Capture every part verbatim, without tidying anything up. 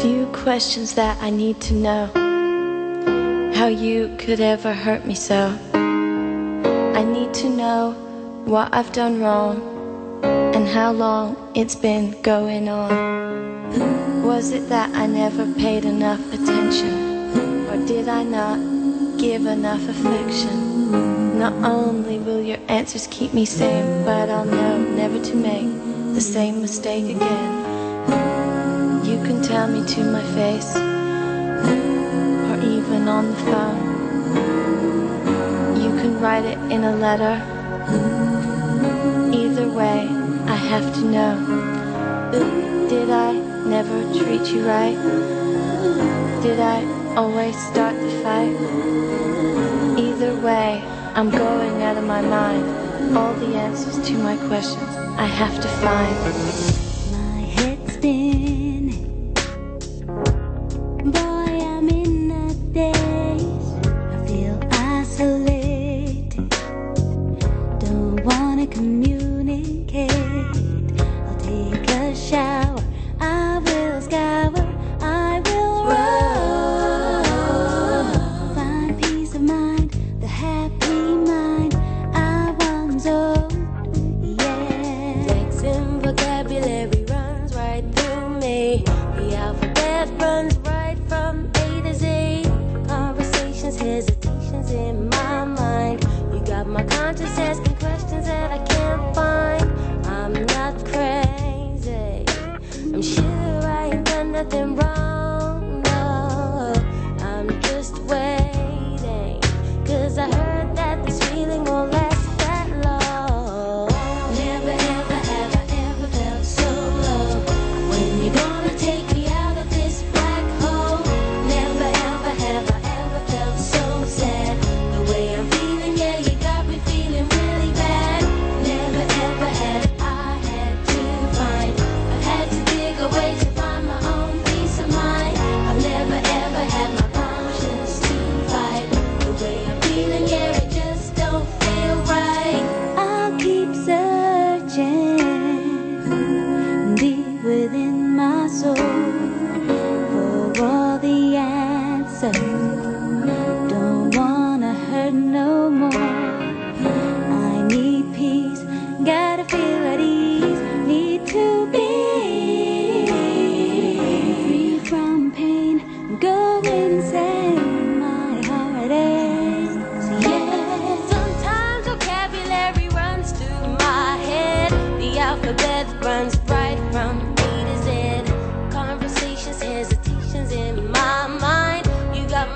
few questions that I need to know. How you could ever hurt me so. I need to know what I've done wrong and how long it's been going on. Was it that I never paid enough attention, or did I not give enough affection? Not only will your answers keep me sane, but I'll know never to make the same mistake again. You can tell me to my face, or even on the phone. You can write it in a letter. Either way, I have to know. Did I never treat you right? Did I always start the fight? Either way, I'm going out of my mind. All the answers to my questions I have to find. My head's spinning, boy, I'm in a daze. I feel isolated, don't wanna communicate. I'll take a shower, I will scour, I will run. Find peace of mind, the happy mind I once owned. Vocabulary runs right through me. The alphabet runs right from A to Z. Conversations, hesitations in my mind. You got my conscience asking questions that I can't find. I'm not crazy, I'm sure I ain't done nothing wrong. No, I'm just waiting, 'cause I heard that this feeling won't last that long. Never ever have I ever felt so low. When you gonna take me out of this black hole? Never ever have I ever felt so sad. The way I'm feeling, yeah, you got me feeling really bad. Never ever had I had to find. I've had to dig away to find my own peace of mind. I've never ever had my conscience to fight. The way I'm feeling, yeah, it just don't feel right. I'll keep searching deep within my soul for all the answers. Don't wanna hurt no more. I need peace, gotta feel at ease. Need to be free from pain, going insane. My heart aches, yeah. Sometimes vocabulary runs through my head. The alphabet runs right from A to Z. Conversations, hesitations in my mind. You got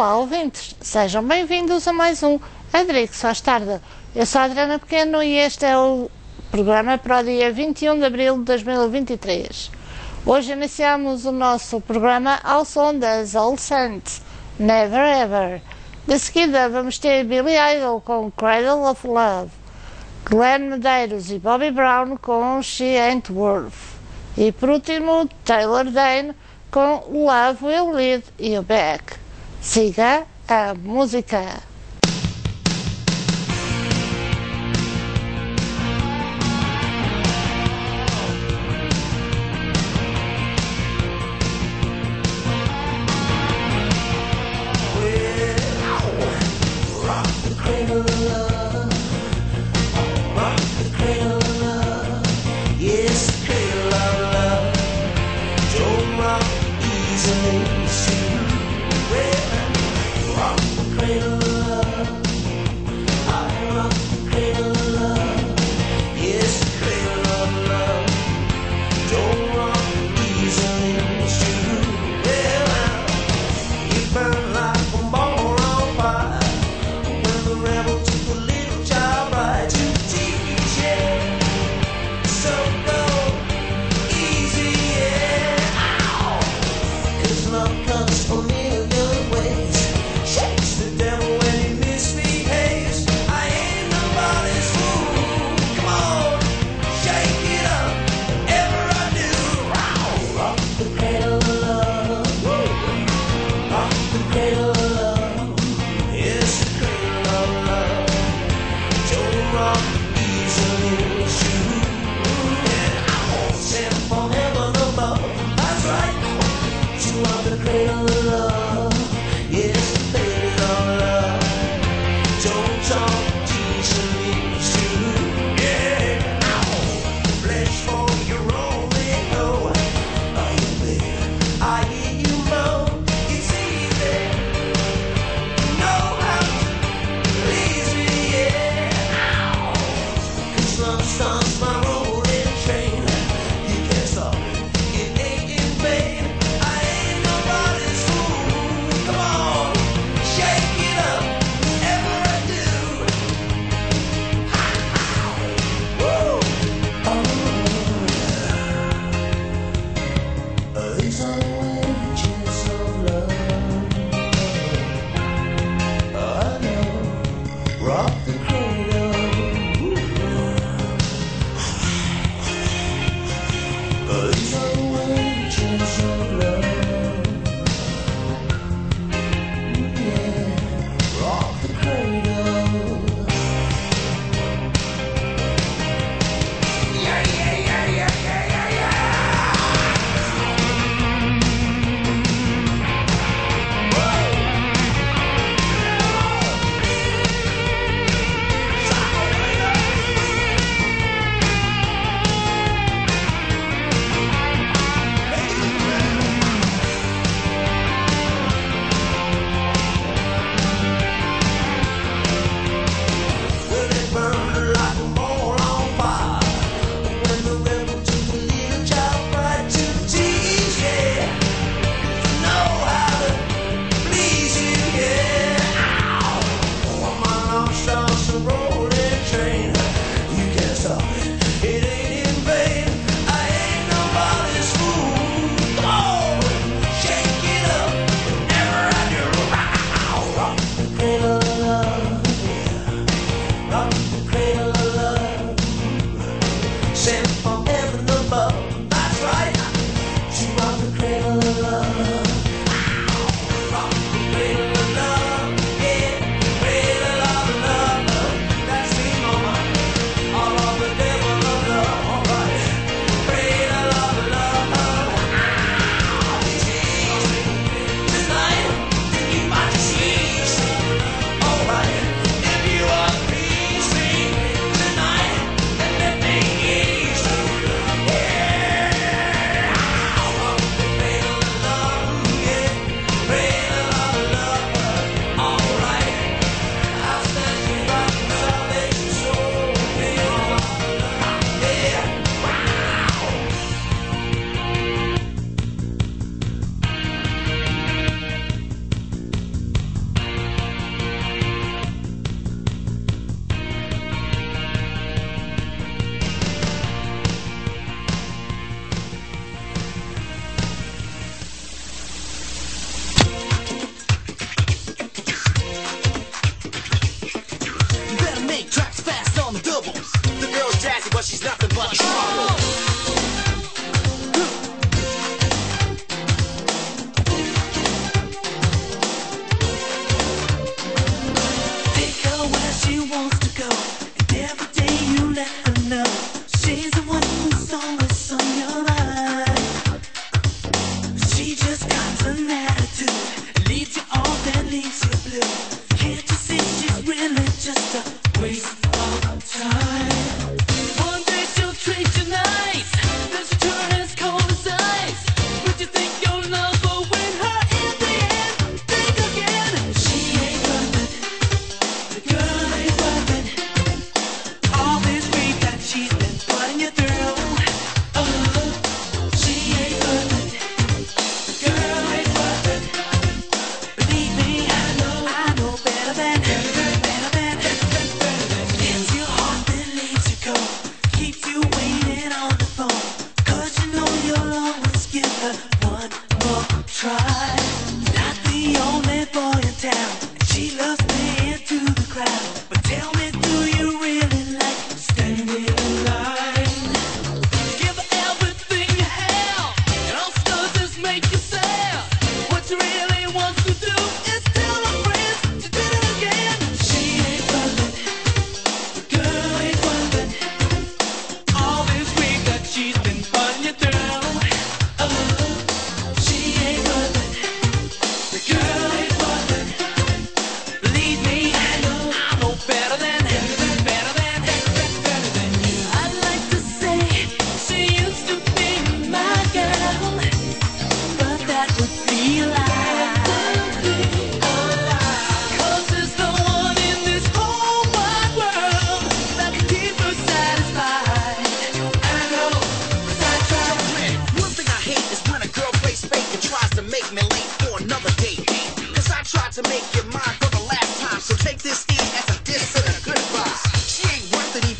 Olá, ouvintes, sejam bem-vindos a mais um Adrigo Faz Tarde. Eu sou a Adriana Pequeno e este é o programa para o dia vinte e um de abril de dois mil e vinte e três. Hoje iniciamos o nosso programa ao som das All Saints, Never Ever. De seguida vamos ter Billy Idol com Cradle of Love, Glenn Medeiros e Bobby Brown com She Ain't Worth. E por último, Taylor Dayne com Love Will Lead You Back. Siga a música.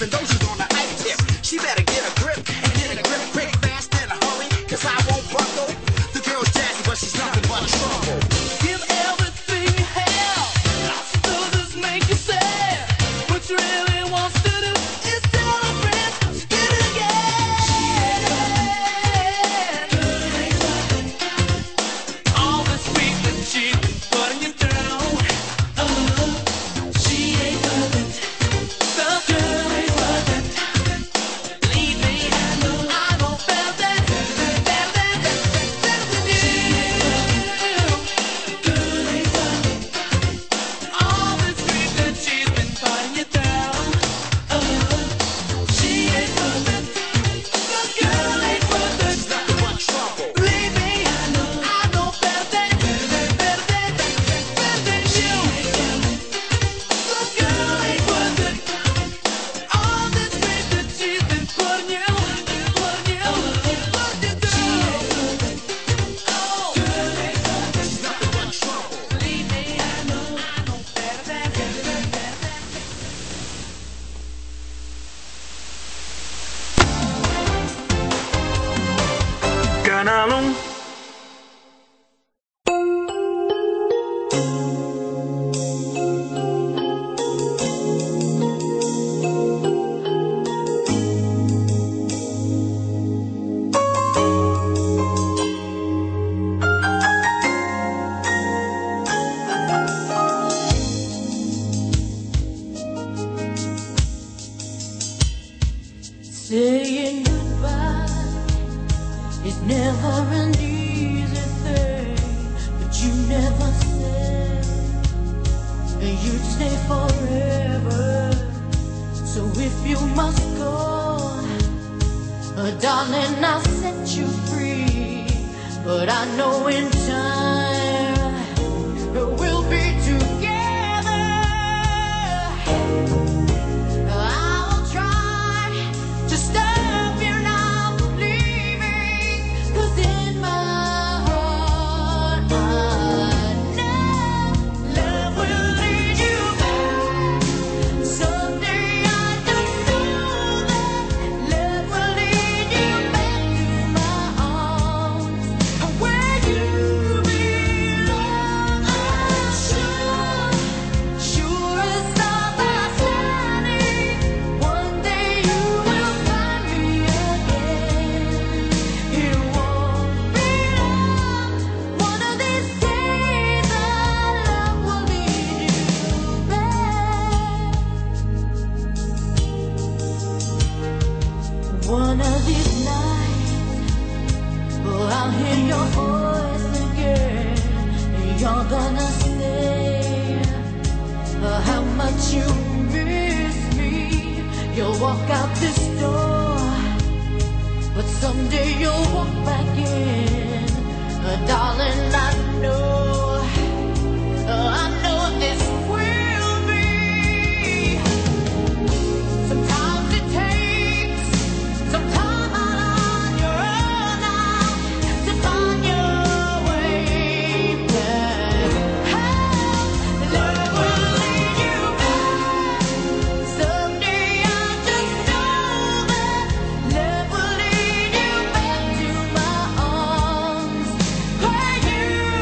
even though she's on the ice tip. She better get a grip and get a grip quick, fast, in a hurry, cause I won't buckle. The girl's jazzy, but she's nothing but trouble. Give everything you have. Lots of others make you sad. What you really want to do is tell a friend to get it again. All this week that she's been putting you down. Oh, she ain't worth it. The girl ain't worth it. Believe me, I know I know better than better than better than you. Girl ain't worth it. All this week that she's been putting you down. Oh, she ain't worth it. The girl ain't worth it. Nothing but trouble. Believe me, I know I know better than better than better than better than you. The girl ain't worth it. All this weight that she's been putting you, putting you, putting you through. Oh, girl ain't worth it. Nothing but trouble. Believe me, I know I know better than better than better than. Ganalum. Saying goodbye is never an easy thing, but you never said you'd stay forever. So if you must go, uh, darling, I'll set you free. But I know in time we'll be together. I'll try to stop you now from leaving, 'cause in my heart I know love will lead you back. Someday I just know that love will lead you back to my arms, where you belong. I'm sure, sure as stars are shining, one day you will find me again. It won't be long. One of these days our love will lead you back. One of these nights, oh, I'll hear your voice again, and you're gonna say uh, how much you miss me. You'll walk out this door, but someday you'll walk back in. Uh, darling, I know, uh, I know this will be. Sometimes it takes some time out on your own now to find your way back. Love will lead you back. Someday I just know that love will lead you back to my arms, where you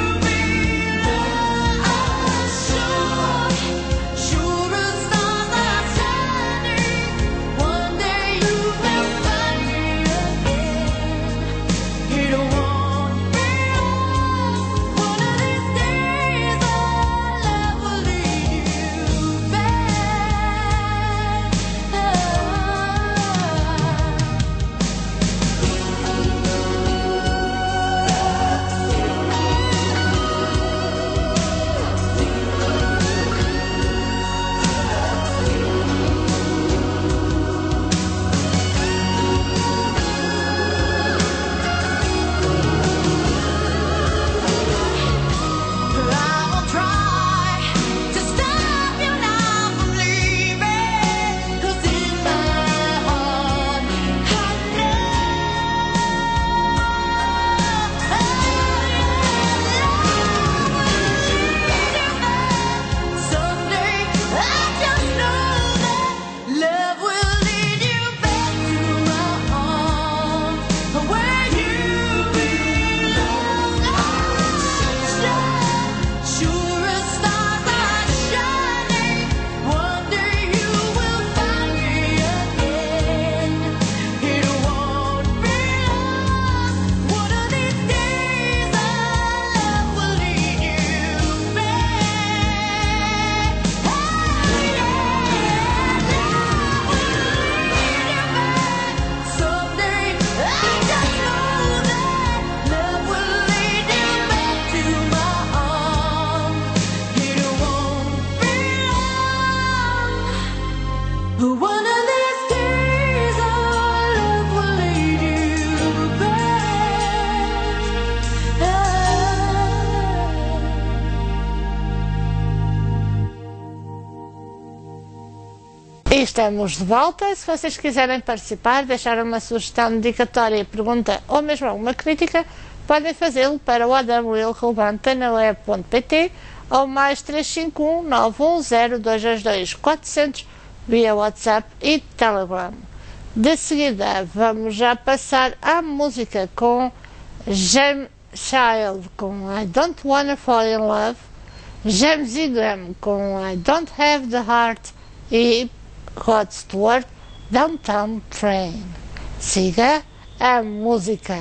estamos de volta. Se vocês quiserem participar, deixar uma sugestão dedicatória, pergunta ou mesmo alguma crítica, podem fazê-lo para o awl arroba antena web ponto pt ou mais três cinco um nove um zero dois dois dois quatro zero zero via WhatsApp e Telegram. De seguida, vamos já passar à música com James Child com I Don't Wanna Fall in Love, James Ingram com I Don't Have the Heart e Rod Stewart, Downtown Train. Siga a música.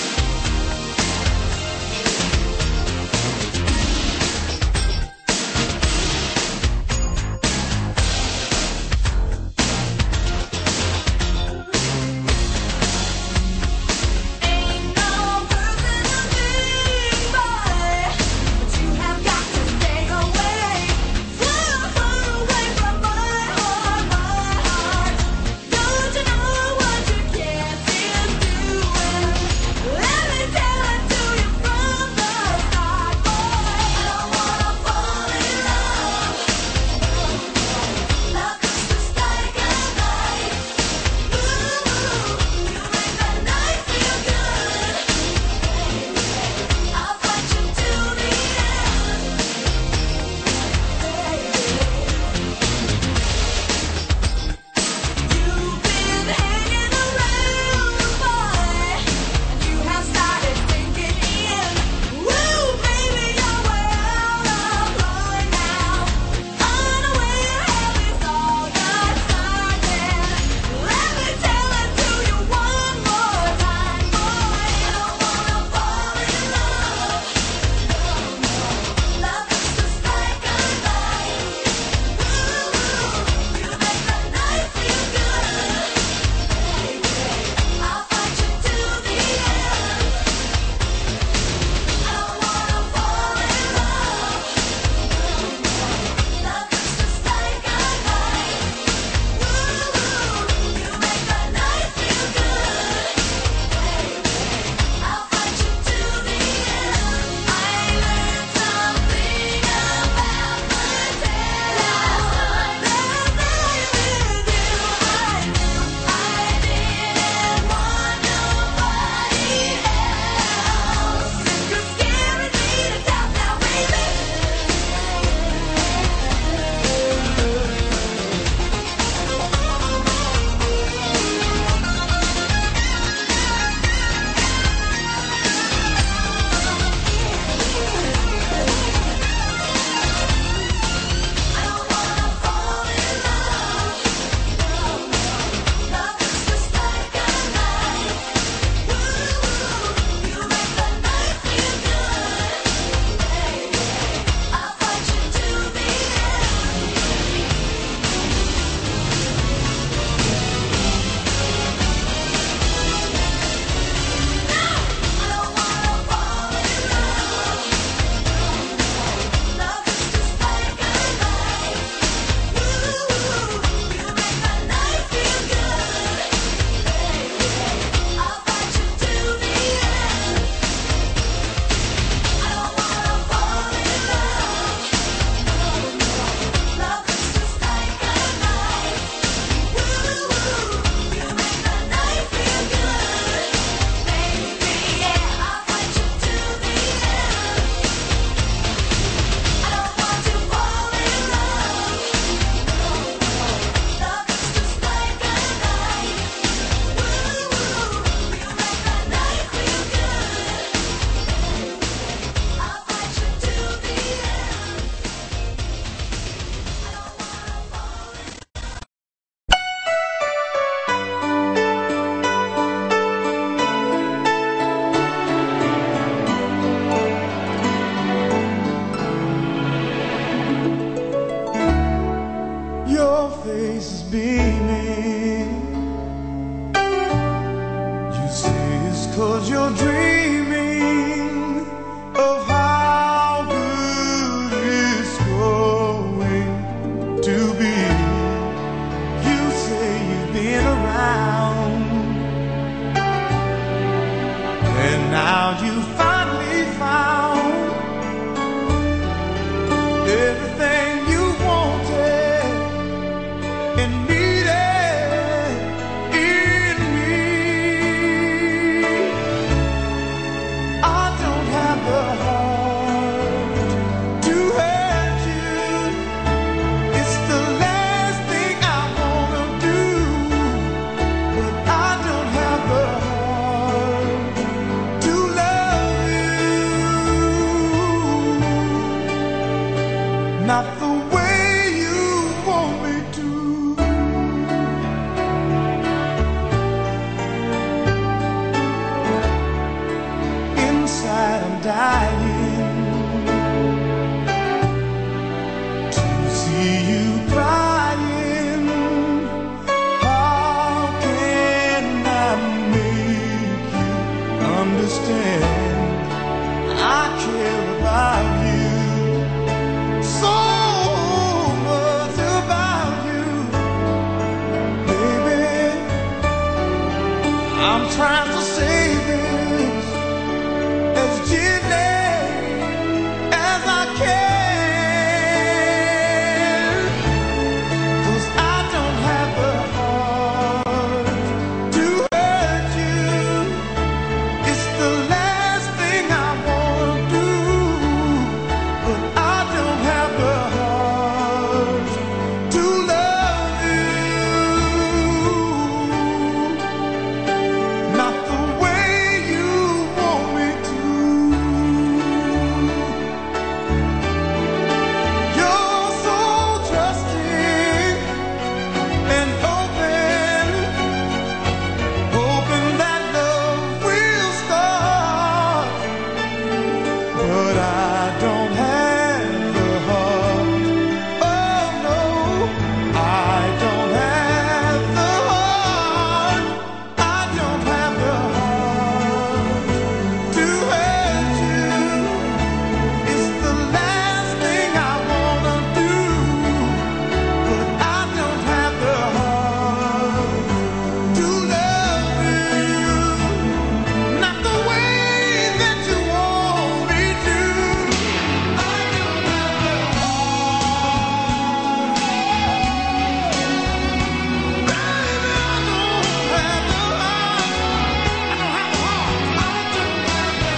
I not the way you want me to. Inside I'm dying to see you crying. How can I make you understand? I care about you, so much about you, baby. I'm trying to say this as gently as I can, 'cause I don't have the heart to hurt you. It's the last thing I wanna do, but I don't have the heart to love you, not the way you want me to. You're so trusting and open, hoping that love will start, but I don't have the heart. Oh no, I don't have the heart. I don't have the heart to hurt you. It's the last thing I wanna do, but I don't have the heart to love you, not the way that you want me to. I don't have the heart, baby. I don't have the heart. I don't have the heart. I don't have the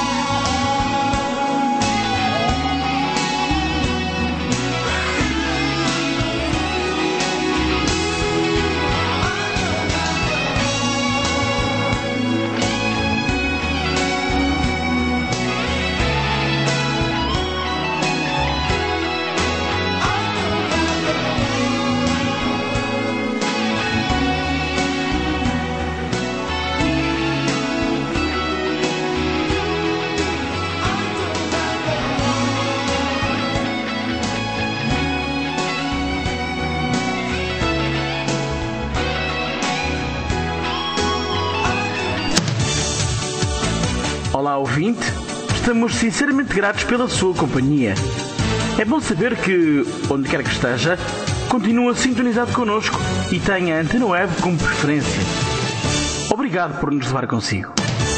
Olá, ouvinte. Estamos sinceramente gratos pela sua companhia. É bom saber que, onde quer que esteja, continua sintonizado connosco e tem a Antena Web como preferência. Obrigado por nos levar consigo.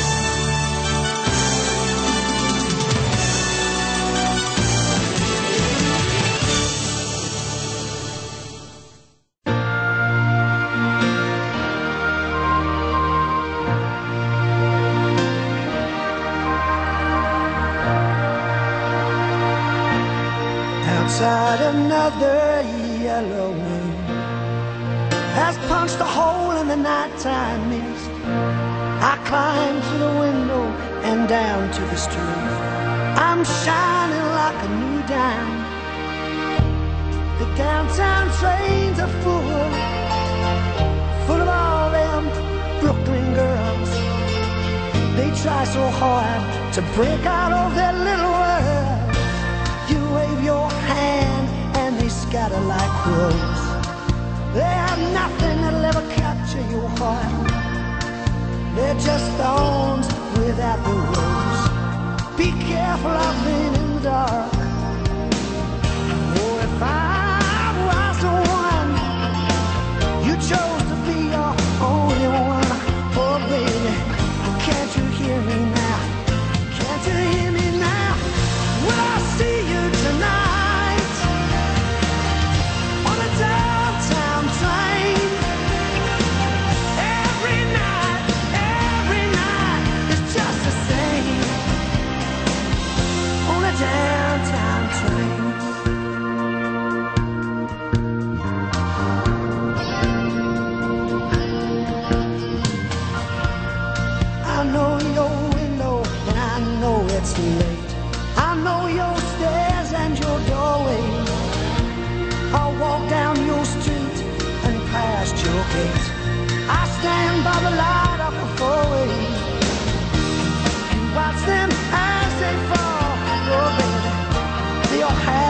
Outside, another yellow wind has punched a hole in the nighttime mist. I climb to the window and down to the street. I'm shining like a new dime. The downtown trains are full, full of all them Brooklyn girls. They try so hard to break out of their little world. You wave your hand and they scatter like crows. They have nothing that'll ever capture your heart. They're just thorns without the rose. Be careful of being in the dark. Oh, if I was the one you chose to be your only one, oh baby, can't you hear me now? Can't you hear me now? Will I see you tonight on a downtown train? Every night, every night is just the same on a downtown train. I know your window and I know it's late. I know your stairs and your doorway.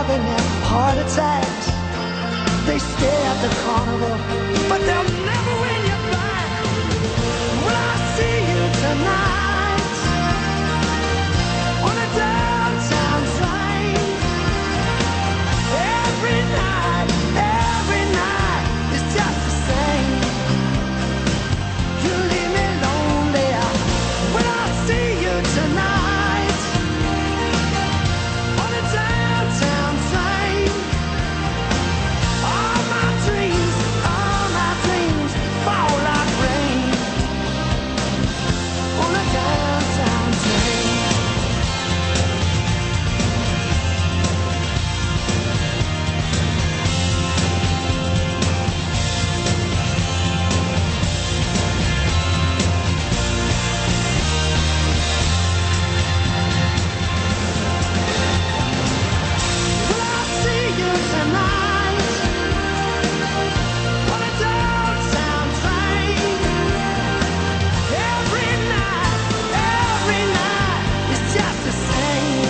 having heart attacks. They stay at the carnival, but they'll never win you back. Will I see you tonight on a downtown train? Every night, every night is just the same. You leave me lonely. Will I see you tonight on a downtown train? All my dreams, all my dreams fall like rain on a downtown train. Will I see you tonight on a downtown train? Every night, every night is just the same.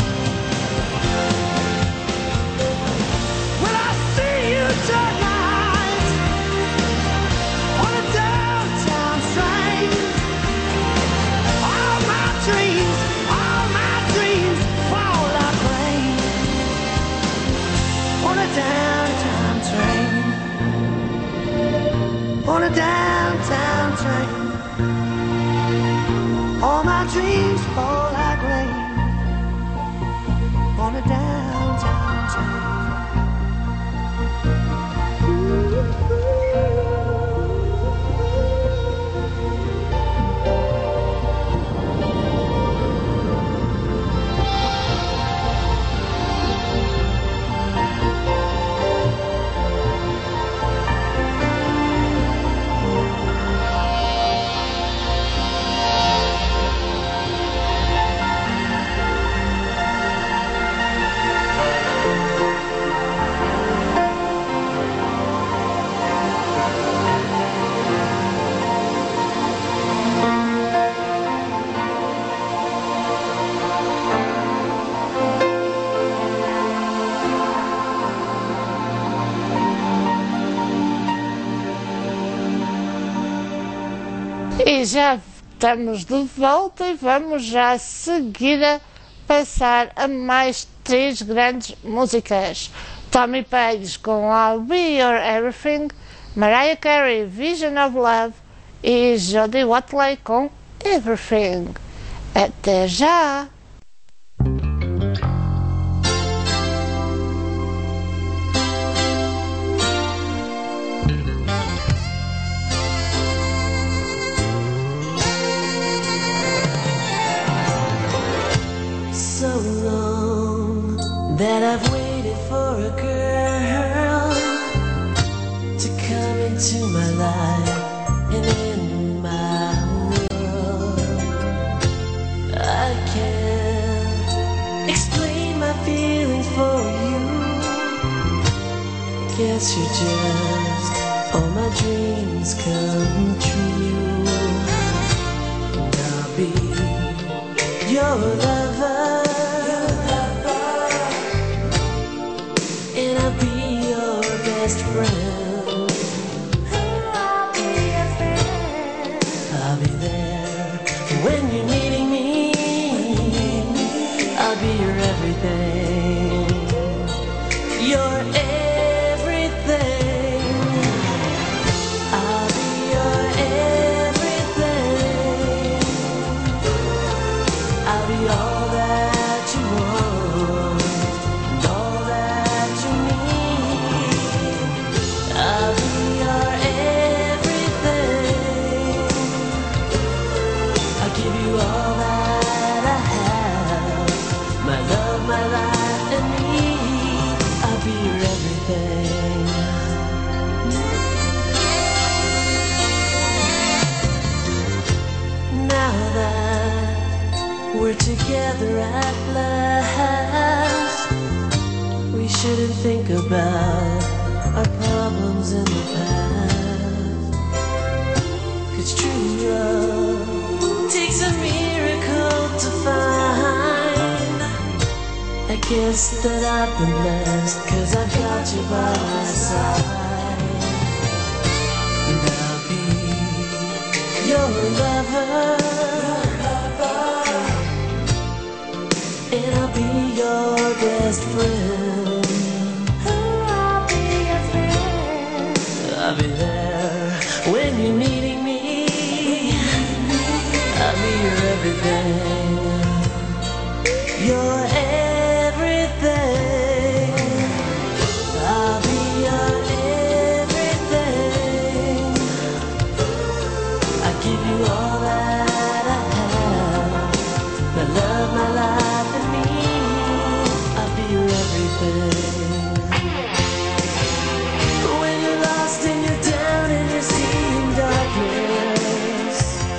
Will I see you tonight on a downtown train? All my dreams, all my dreams fall like rain on a downtown train. On a downtown train. All my dreams fall like rain on a downtown train. E já estamos de volta e vamos já a seguir a passar a mais três grandes músicas. Tommy Page com I'll Be Your Everything, Mariah Carey, Vision of Love e Jodie Watley com Everything. Até já! So long that I've waited for a girl to come into my life and in my world. I can't explain my feelings for you. Guess you're just all my dreams come true. And I'll be your lover. And I'll be your best friend. I'll be your friend. I'll be there when you're needing me. I'll be your everything. Your everything. I'll be your everything. I'll be all that you want. I'll be your everything. I'll give you all that I have. My love, my life, and me. I'll be your everything. Now that we're together at last, we shouldn't think about our problems in the past. 'Cause true love takes a miracle to find. I guess that I've been blessed, 'cause I've got you by my side. And I'll be your lover, and I'll be your best friend. I'll be your friend. I'll be there when you're needing me. I'll be your everything. Your everything. I'll be your everything. I give you all that I have. My love, my life, and me. I'll be your everything. When you're lost and you're down and you're seeing darkness,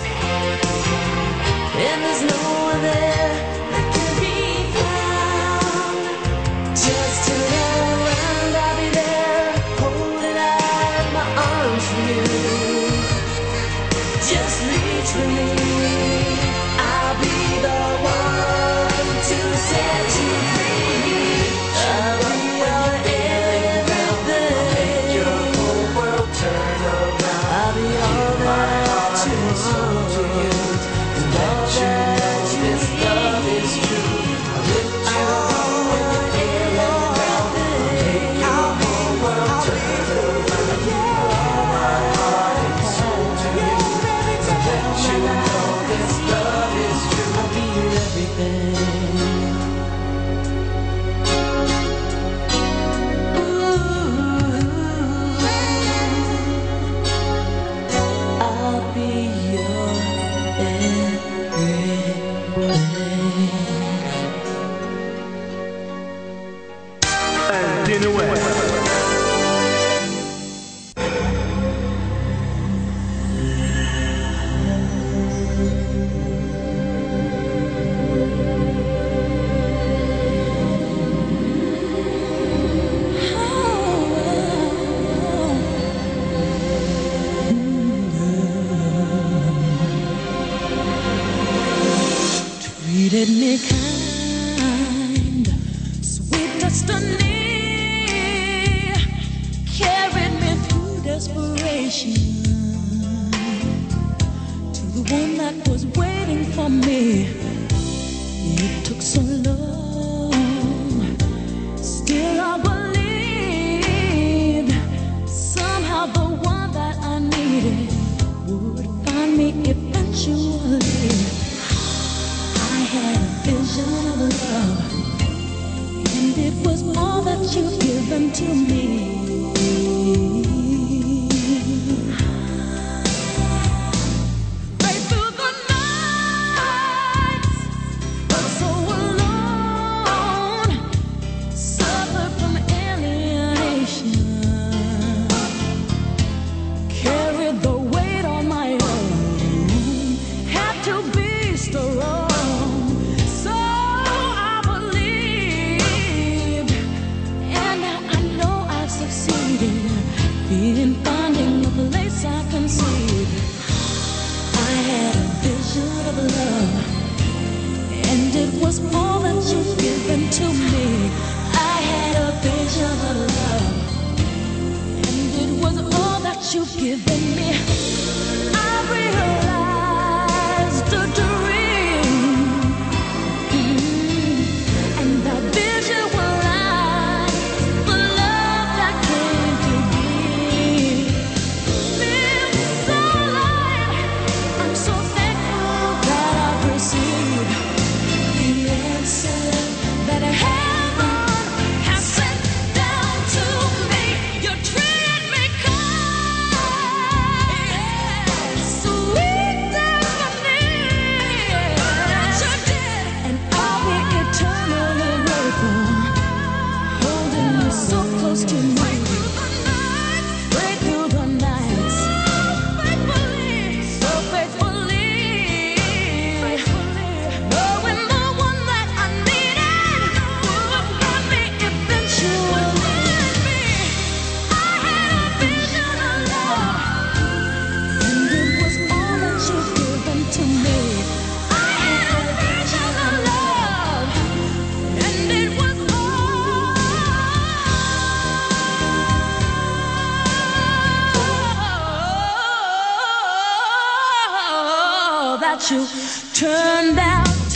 and there's no one there that can be found, just turn around, I'll be there, holding out my arms for you. Just reach for me, I'll be the one to set you free. I'll be your everything. I'll make your whole world turn around. I'll be all that you want, and all that you need. Love is true. I'll lift you up when you're feeling down. Make your whole world turn around. I'll give you all my heart and soul to you. To let you know this love is true. I'll be your everything. I'll be your everything. Antena Web. Treated me kind, sweet destiny, carried me through desperation to the one that was waiting for me. It took so long, still I believed somehow the one that I needed would find me eventually. I had a vision of love, and it was all that you've given to me. Right through the night, but so alone, suffered from alienation, carried the weight on my own, had to be strong. So I believed, and now I know I've succeeded. what you turned out to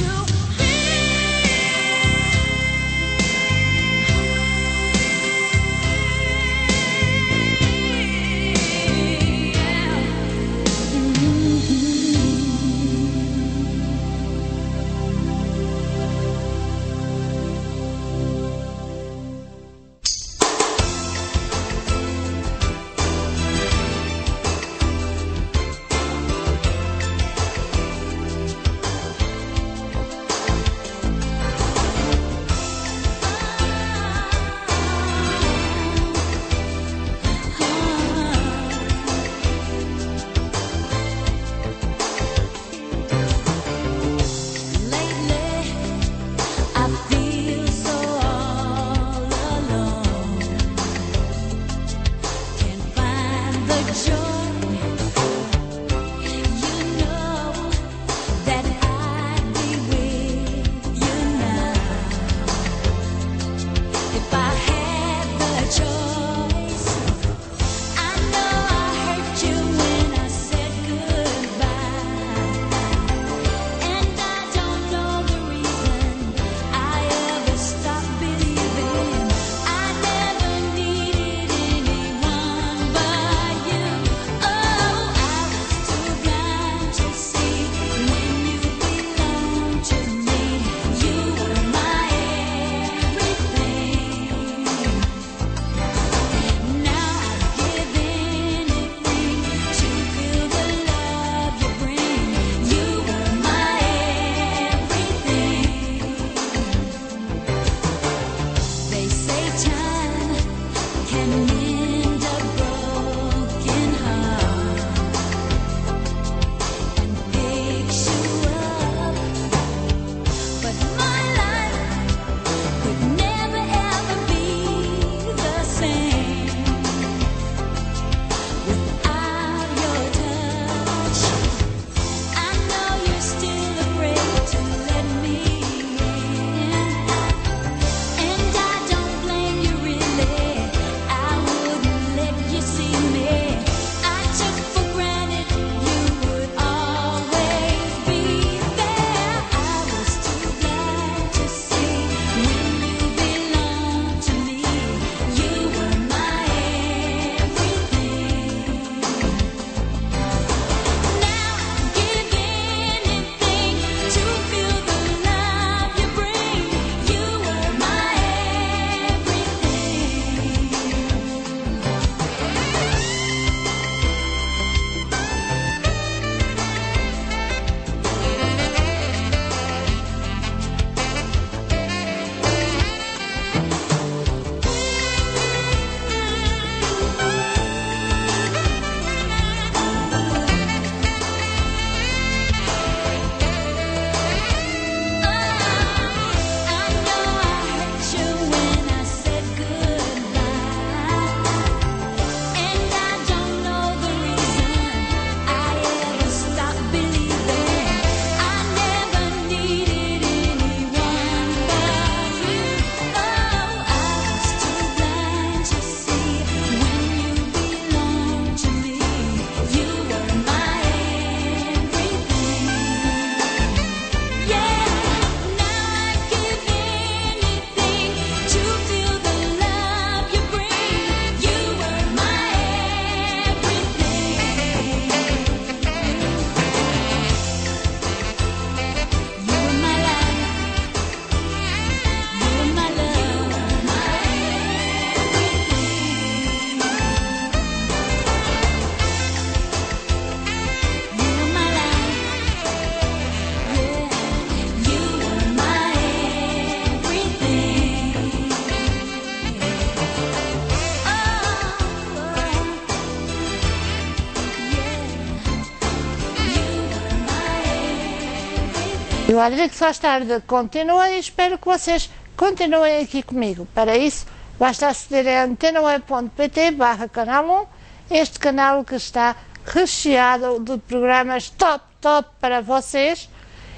E o Adrix Faz Tarde continua e espero que vocês continuem aqui comigo. Para isso, basta aceder a antena web ponto pt barra canal um, este canal que está recheado de programas top, top para vocês,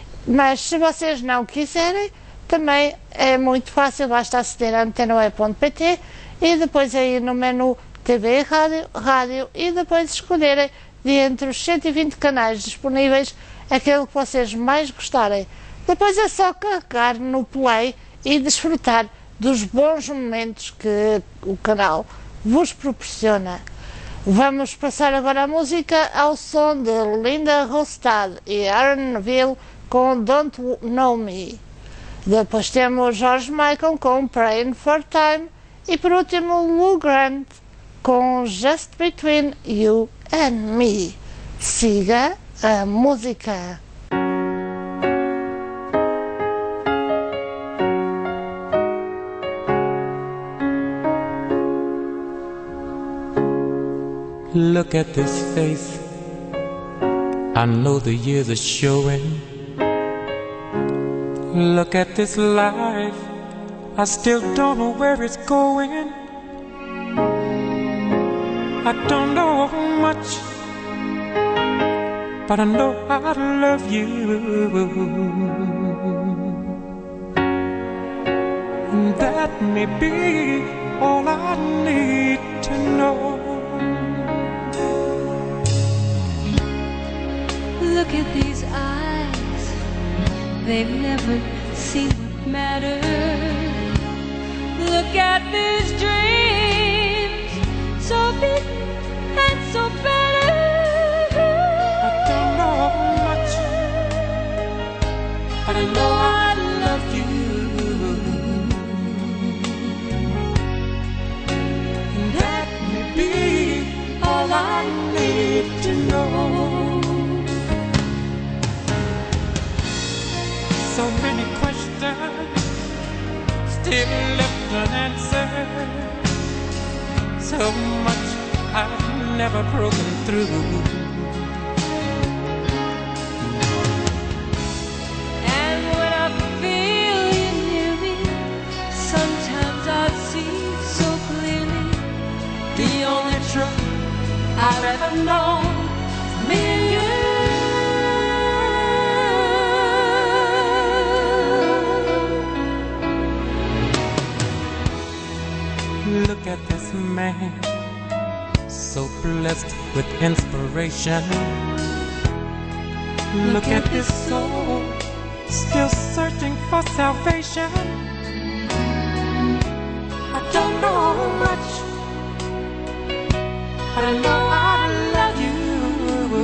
mas se vocês não quiserem, também é muito fácil, basta aceder a antena web ponto pt e depois aí no menu T V e Rádio, rádio e depois escolherem de entre os cento e vinte canais disponíveis aquele que vocês mais gostarem. Depois é só carregar no play e desfrutar dos bons momentos que o canal vos proporciona. Vamos passar agora a música ao som de Linda Ronstadt e Aaron Neville com Don't Know Me. Depois temos George Michael com Praying for Time e por último Lou Grant com Just Between You and Me. Siga a música. Look at this face, I know the years are showing. Look at this life, I still don't know where it's going. I don't know much, but I know I love you. And that may be all I need to know. Look at these eyes, they've never seen what matters. Look at these dreams, so big and so better. I don't know much, but I know I love you. And that may be all I need to know. So many questions still left unanswered. So much I've never broken through. And when I feel you near me, sometimes I see so clearly the only truth I've ever known is me and you. Look at this man, so blessed with inspiration. Look at this soul, still searching for salvation. I don't know much, but I know I love you.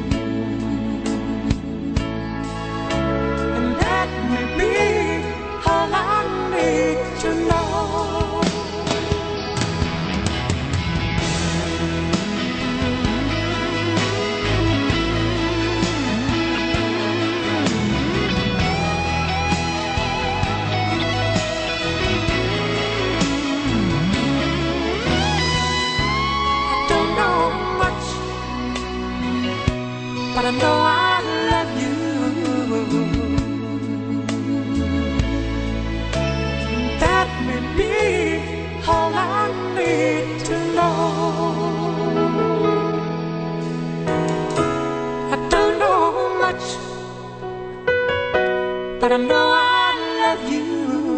And that may be all I need to know. But I know I love you. That may be all I need to know. I don't know much, but I know I love you.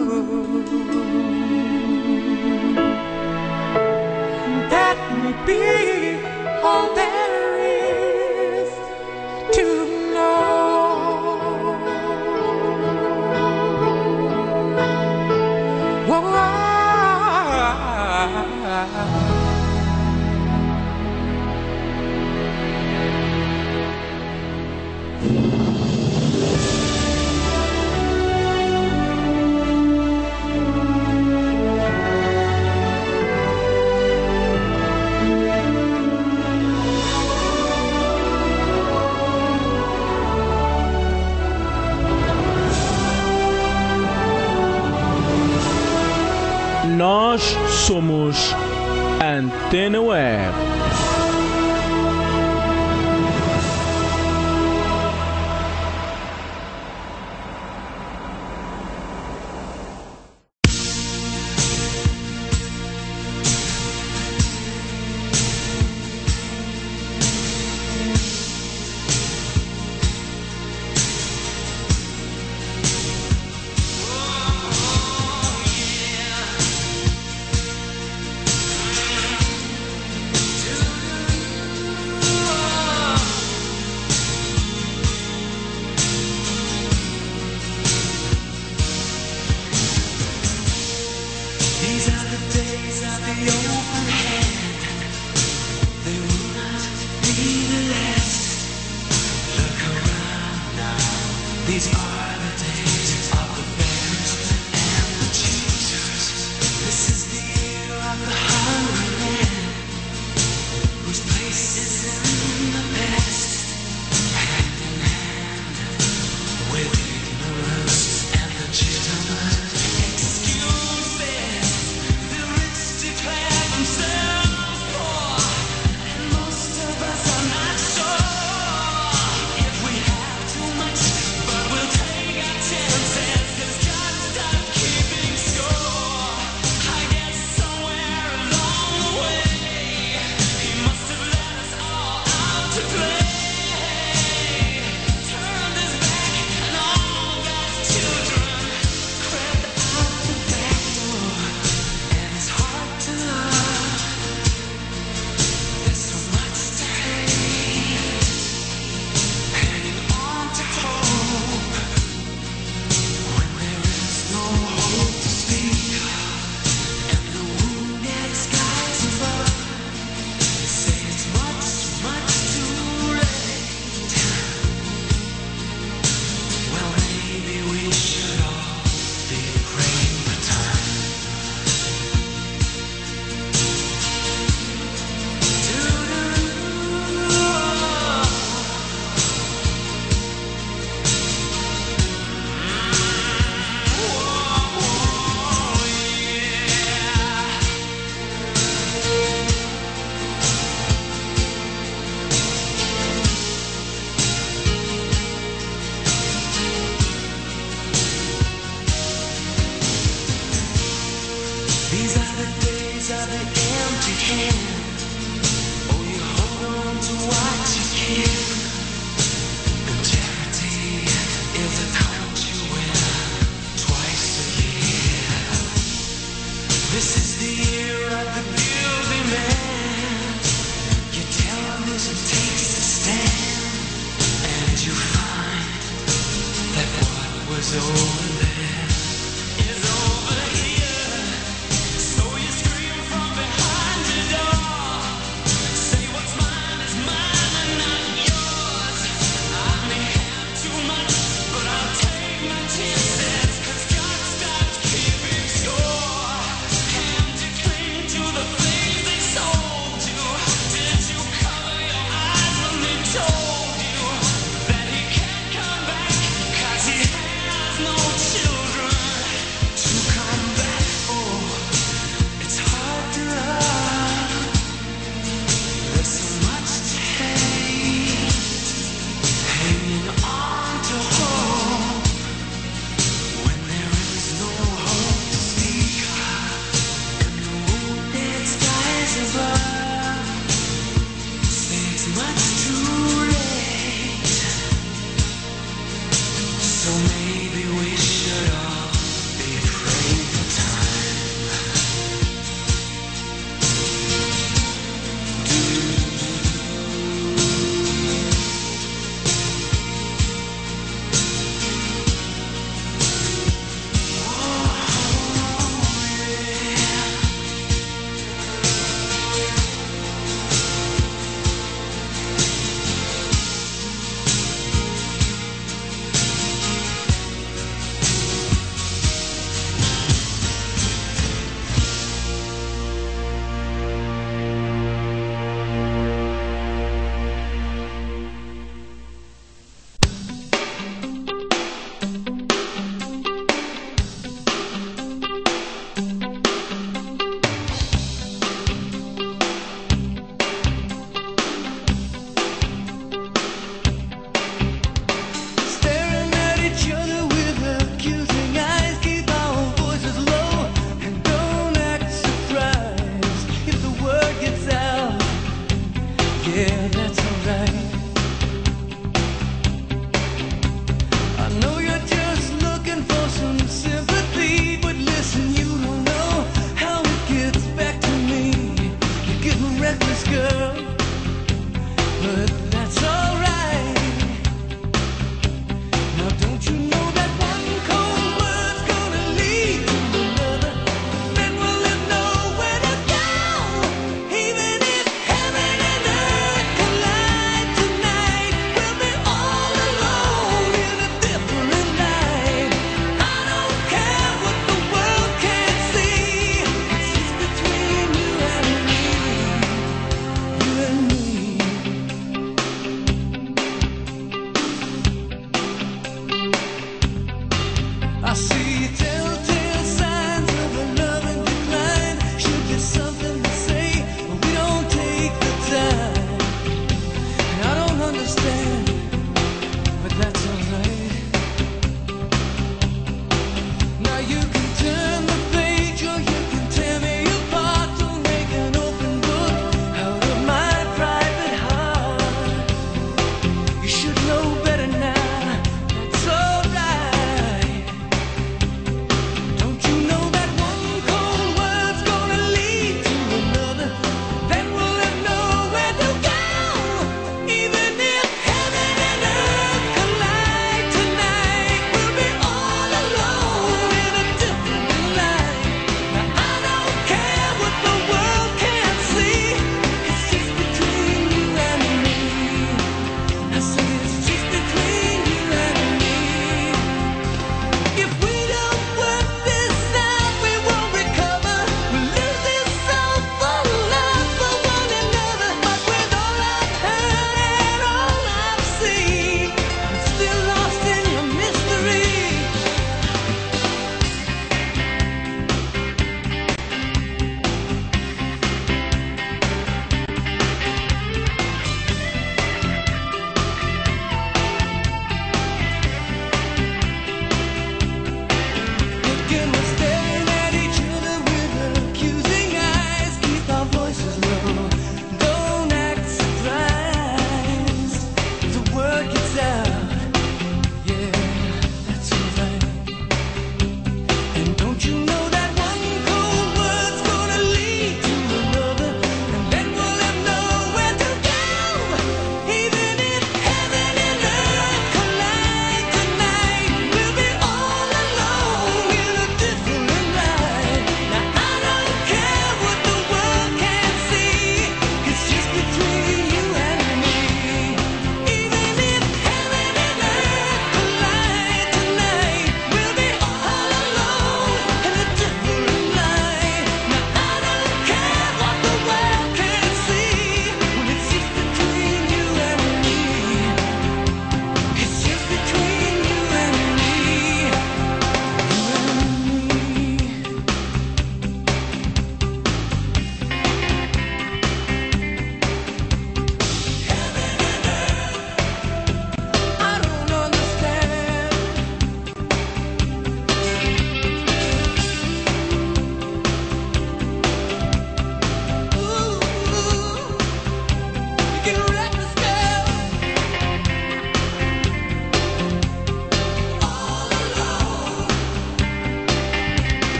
That may be all there is to know. Whoa, Nós somos Antena Web. Do the days of the open hand. They will not be the last. Look around now. These are the days of the bears and the choosers. This is the year of the hungry man, whose place is in the past. Hand in hand with ignorance and the gentleman. Excuses. The rich declare themselves poor, and most of us are not sure if we have too much, but we'll take our chances, 'cause God stopped keeping score. I guess somewhere along the way, He must have let us all out to play. Turned His back and all God's children crept out the back door. And it's hard to love. There's so much to hate. Hanging on to hope when there is no hope to speak of, and the wounded skies above say it's much, much too late. Well, maybe we should all be praying for time. These are the days of the empty hand. Oh, you hold on to what you can. And charity is a coat you wear twice a year. This is the year of the guilty man. Your television takes a stand, and you find that what was over there is over here. So you scream from behind the door.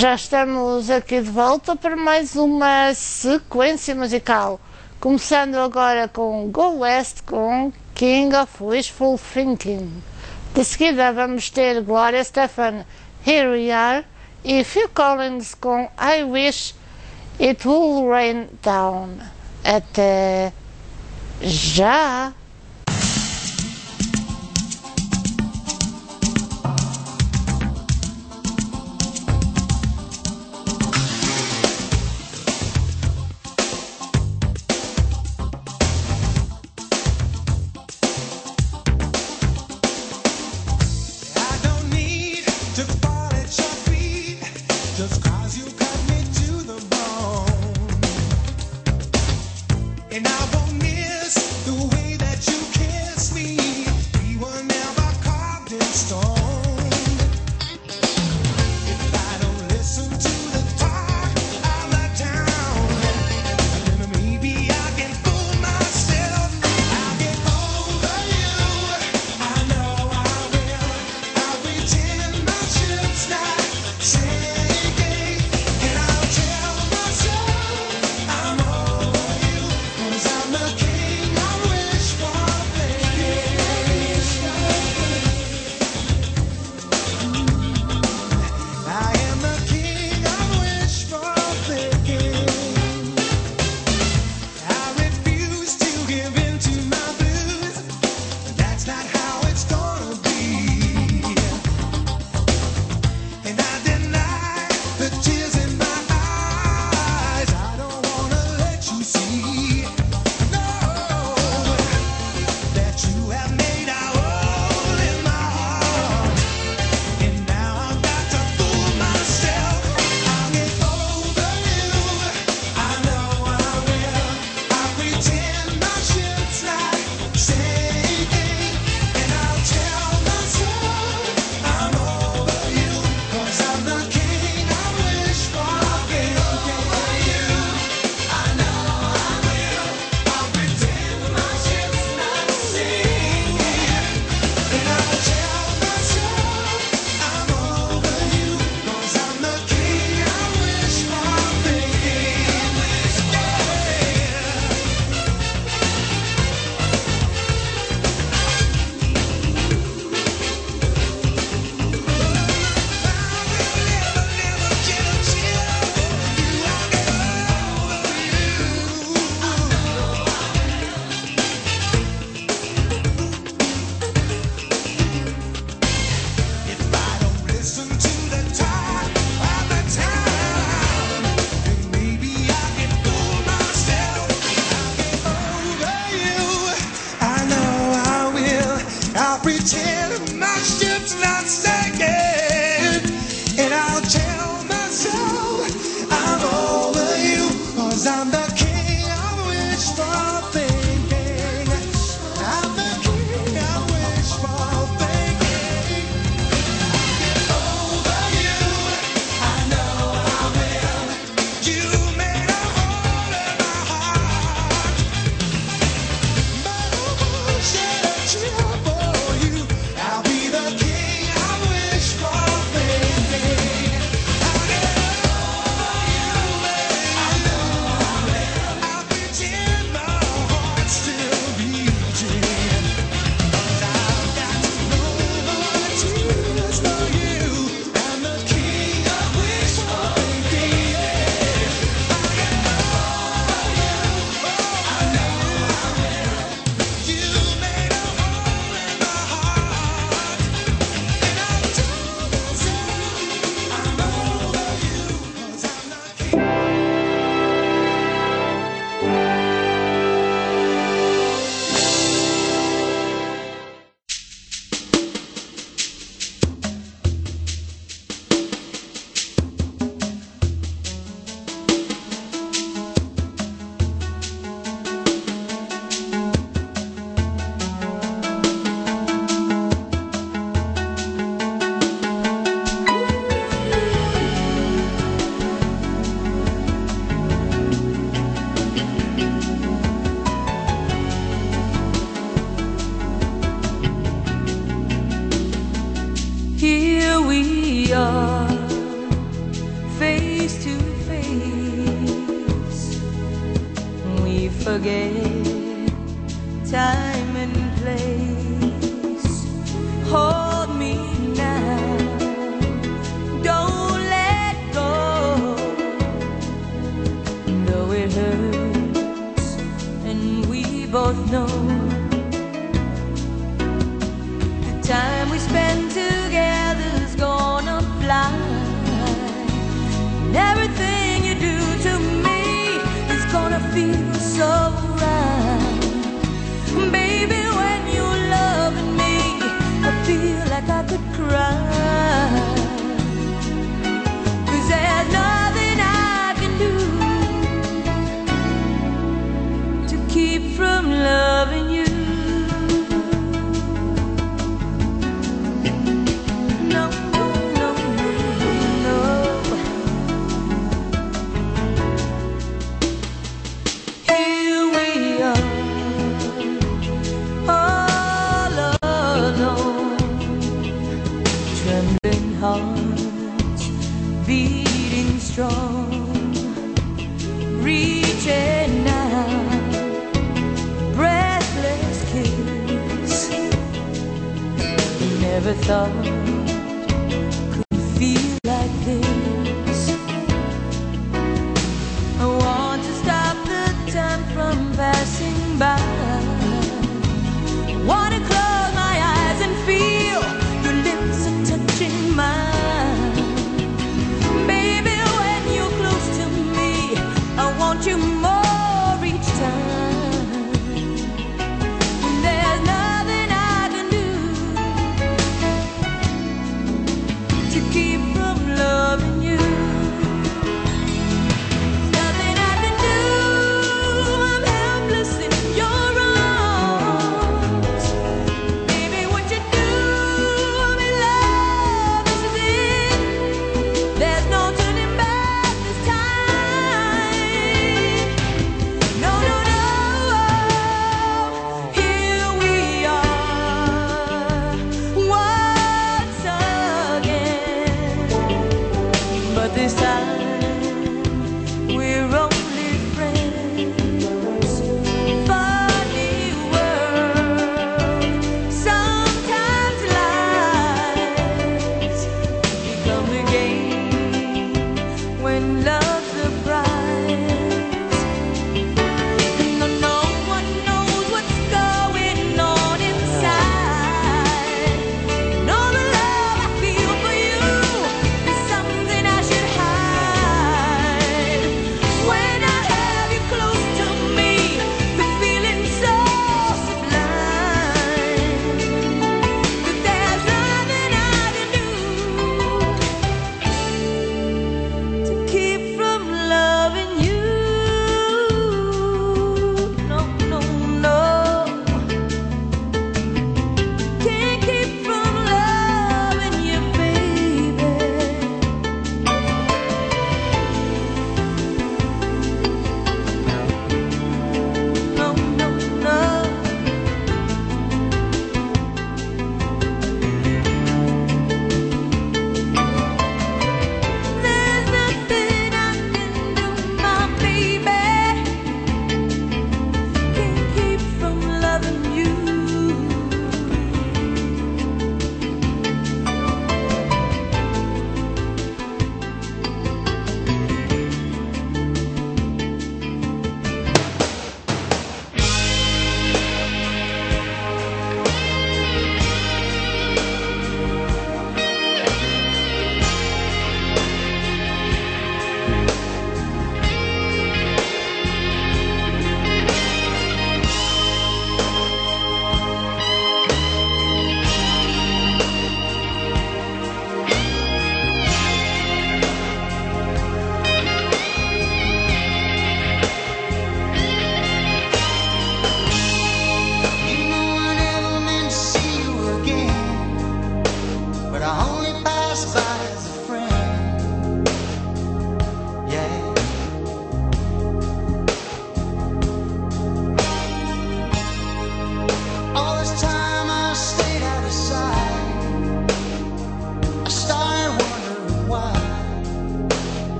Já estamos aqui de volta para mais uma sequência musical. Começando agora com Go West com King of Wishful Thinking. De seguida vamos ter Gloria Estefan, Here We Are, e Phil Collins com I Wish It Will Rain Down. Até já! forget time and place. Hold me now, don't let go. Though it hurts, and we both know the time we spend together's gonna fly. And everything you do to me is gonna feel so right. Baby, when you're loving me, I feel like I could cry. 'Cause there's nothing I can do to keep from loving you. No, no, no, no. Here we are, all alone, trembling hearts beating strong, reaching out, breathless kiss. Never thought could feel like this. I want to stop the time from passing by. I want to close my eyes and feel your lips are touching mine. Baby, when you're close to me, I want you more each time. And there's nothing I can do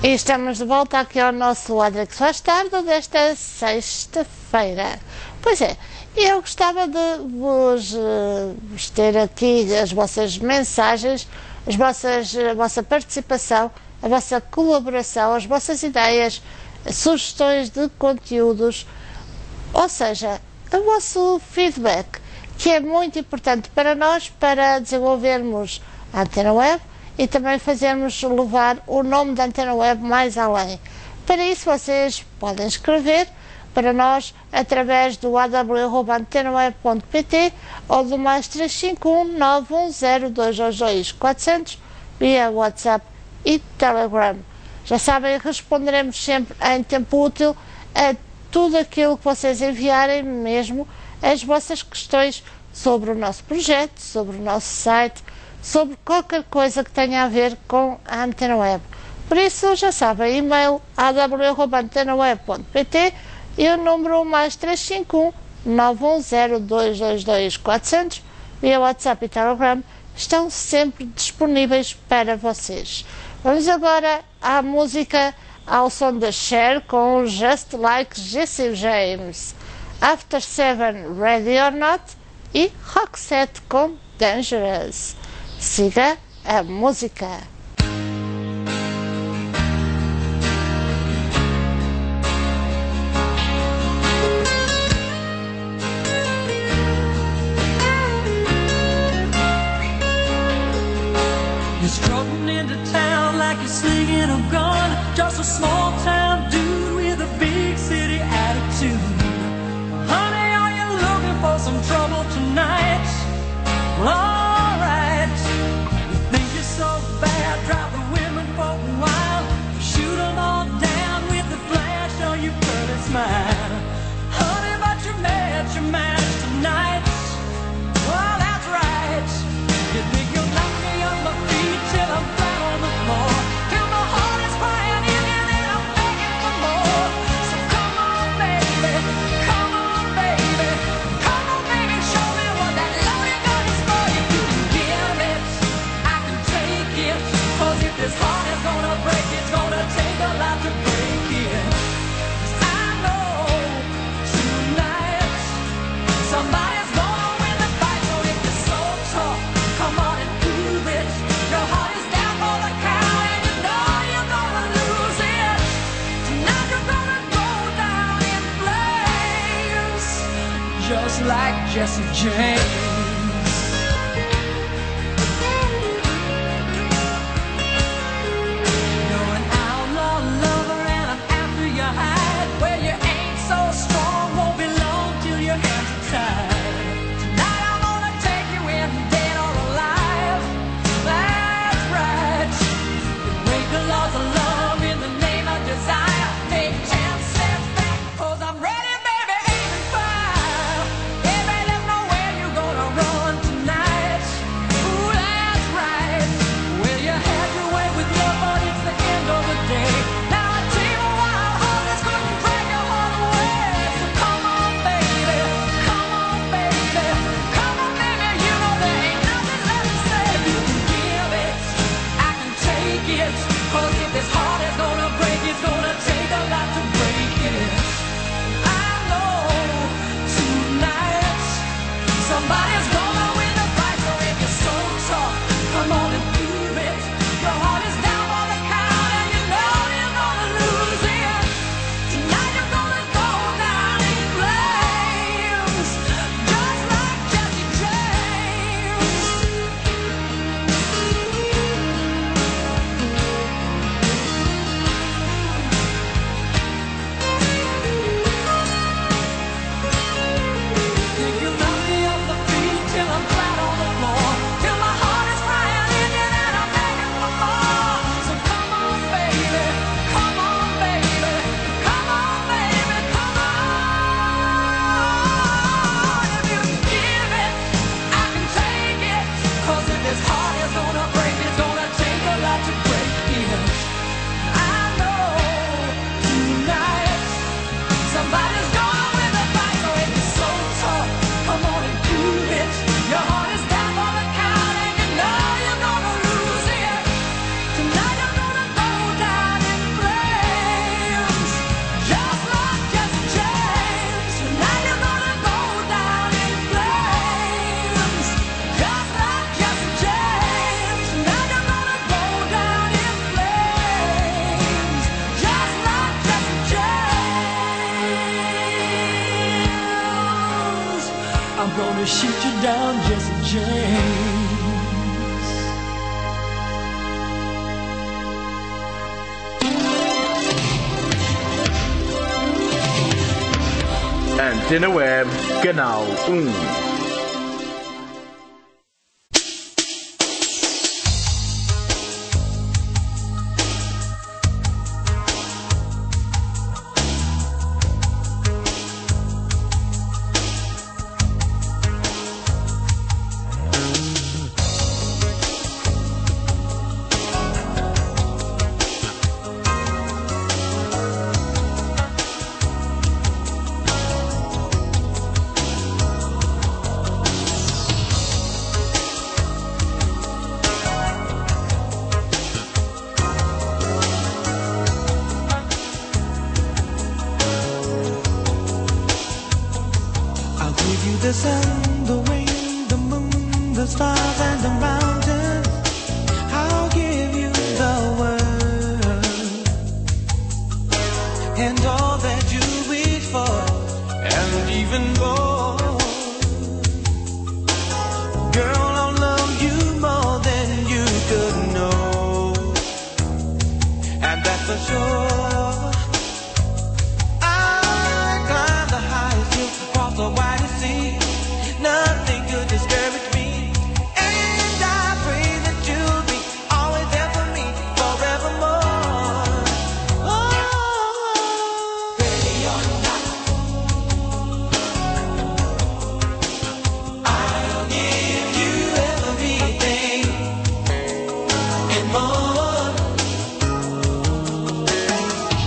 E estamos de volta aqui ao nosso Adrix Faz Tarde desta sexta-feira. Pois é, eu gostava de vos, uh, vos ter aqui as vossas mensagens, as vossas, a vossa participação, a vossa colaboração, as vossas ideias, sugestões de conteúdos, ou seja, o vosso feedback, que é muito importante para nós para desenvolvermos a Antena Web e também fazermos levar o nome da Antena Web mais além. Para isso vocês podem escrever para nós através do a w arroba antena web ponto p t ou do mais três cinco um nove um zero dois dois dois quatro zero zero via WhatsApp e Telegram. Já sabem, responderemos sempre em tempo útil a tudo aquilo que vocês enviarem, mesmo as vossas questões sobre o nosso projeto, sobre o nosso site, sobre qualquer coisa que tenha a ver com a Antena Web. Por isso, já sabem, e-mail a w arroba antena web ponto p t e o número mais três cinco um nove um zero dois dois dois quatro zero zero via WhatsApp e Telegram estão sempre disponíveis para vocês. Vamos agora à música, ao som da Cher com Just Like Jesse James, After Seven, Ready or Not e Roxette com Dangerous. Siga a música. You're strutting into town like you're slinging a gun, just a small town dude with a big city attitude. Honey, are you looking for some trouble tonight? Well, alright. You think you're so bad, drive the women for a while, shoot them all down with the flash on your pretty smile. Honey, but you're mad, you're mad tonight. Well, that's right. You think you'll knock me on my feet till I'm flat on the floor, till my heart is crying in and then I'm begging for more. So come on, baby, come on, baby, come on, baby, show me what that love you got is for. If you can give it, I can take it, 'cause if this heart is gonna break, it's gonna take a lot to break it. 'Cause I know tonight somebody's gonna win the fight. So if you're so tough, come on and prove it. Your heart is down for the count and you know you're gonna lose it. Tonight you're gonna go down in flames, just like Jesse James. You're an outlaw lover and I'm after your hide. Where you ain't so strong, won't be long till your hands are tied. Tonight I'm gonna take you in, dead or alive. That's right. You break the laws of love in the name of desire. Take ten steps back, 'cause I'm ready, baby, aim and fire. Baby, let me know where you're gonna run. I'm gonna shoot you down, Jesse James. Antena Web, Canal um. The sun, the rain, the moon, the stars and the mountains, I'll give you the world and all that you wish for and even more. Girl, I'll love you more than you could know, and that's for sure. I climb the highest hill, cross the widest sea. Nothing could discourage me, and I pray that you'll be always there for me forevermore. Oh, ready or not, I'll give you everything and more.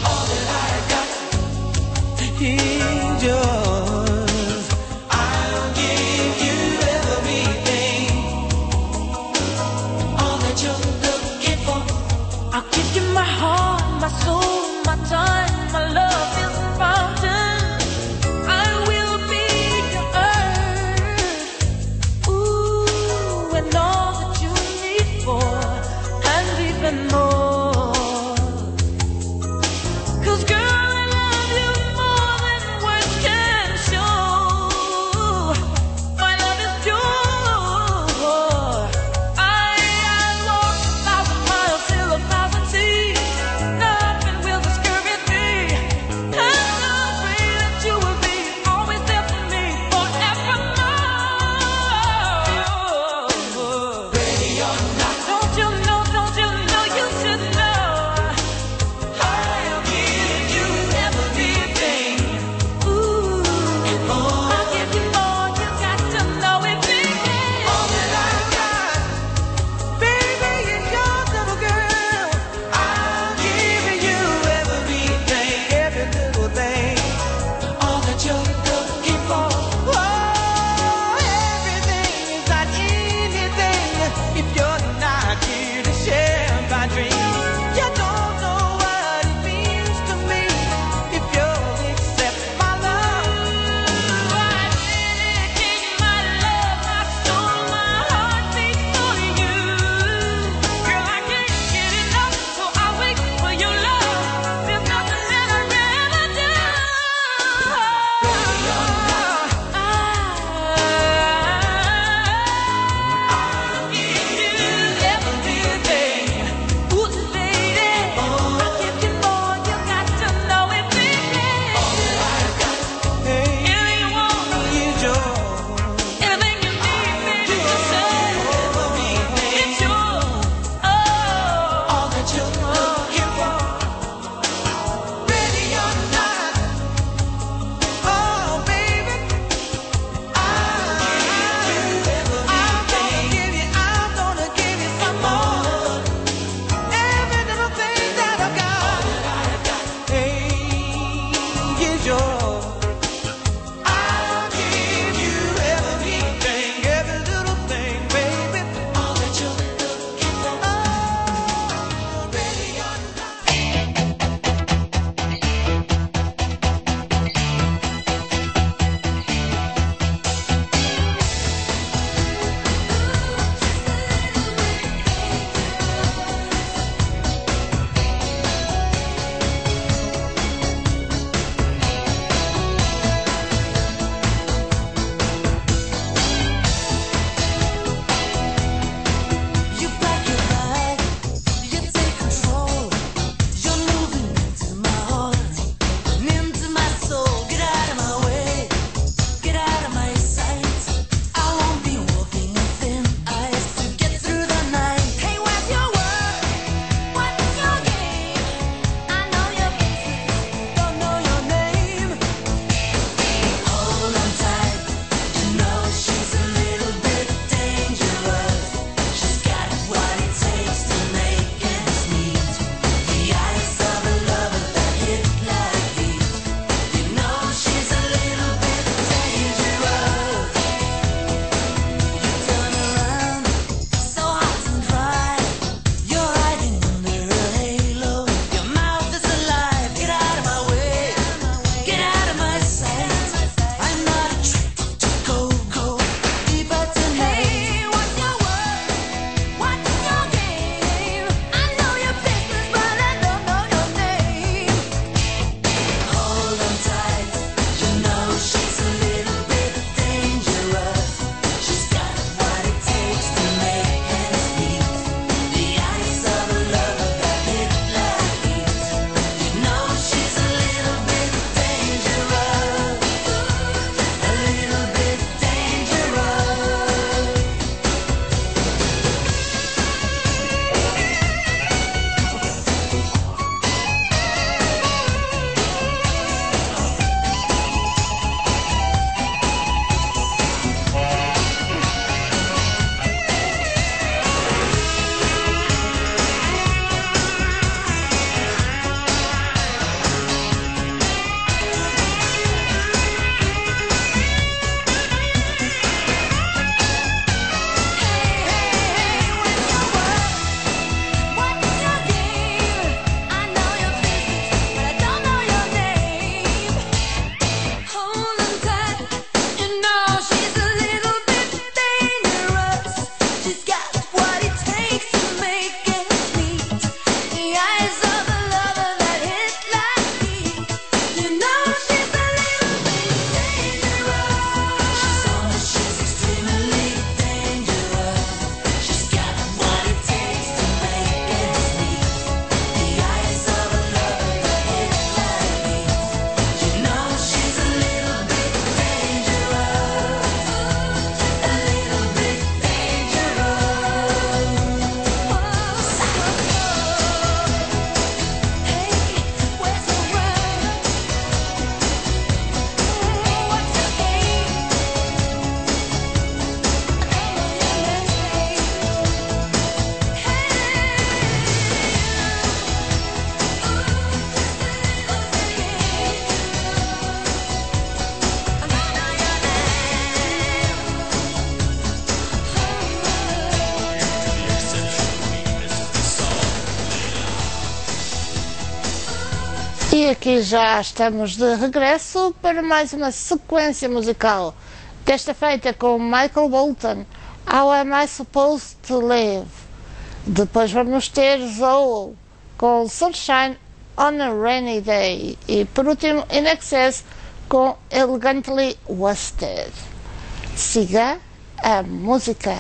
Aqui já estamos de regresso para mais uma sequência musical, desta feita com Michael Bolton, How Am I Supposed to Live? Depois vamos ter Zoe com Sunshine on a Rainy Day e por último In Excess com Elegantly Wasted. Siga a música.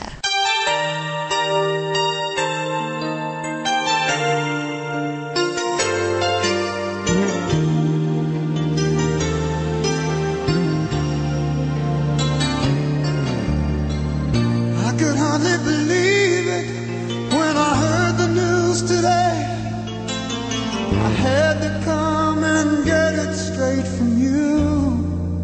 I could hardly believe it when I heard the news today. I had to come and get it straight from you.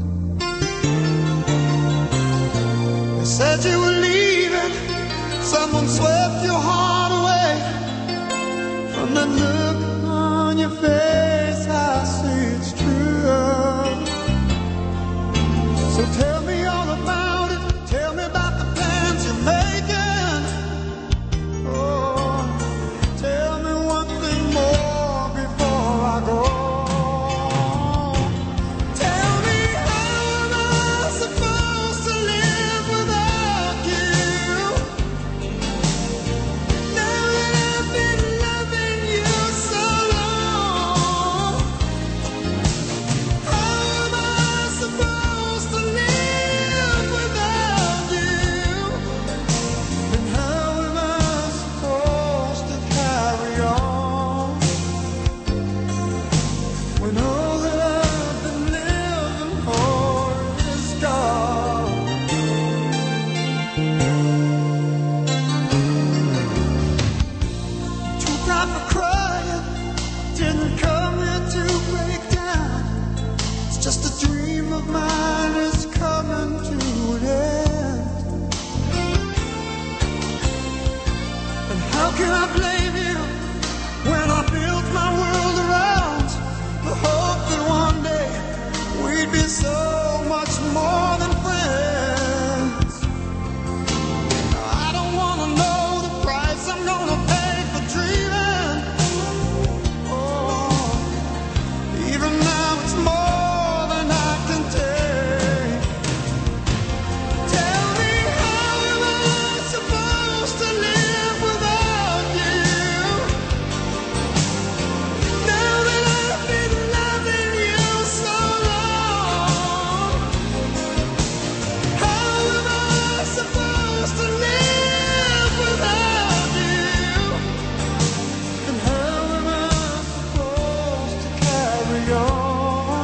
They said you were leaving, someone swept your heart away. From the look on your face, I see it's true. So tell me all about it, tell me about the plans you're making. Oh, tell me one thing more before I go. Tell me, how am I supposed to live without you? Now that I've been loving you so long, how am I supposed to live without you? And how am I supposed to carry on when all that I've been living for is gone? Too proud for crying, didn't come here to break down. It's just a dream of mine is coming to an end. And how can I blame you when I built my world around the hope that one day we'd be so much more than friends? I don't wanna know the price I'm gonna pay for dreaming. Oh, even now it's more than I can take. Tell me, how am I supposed to live without you? Now that I've been loving you so long, how am I supposed to live without you? And how am I supposed to carry on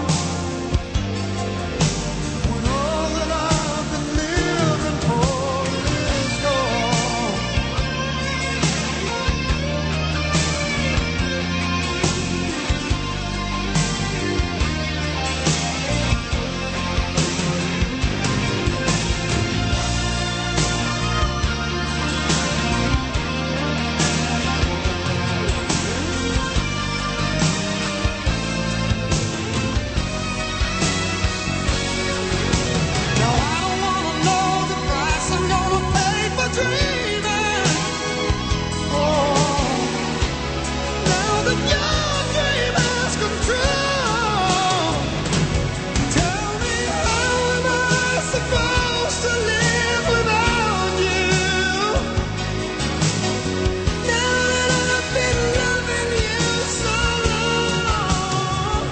when all that I've been living for is gone? Now I don't wanna know the price I'm gonna pay for dreaming. Oh, now that your dream has come true, tell me, how am I supposed to live without you? Now that I've been loving you so long,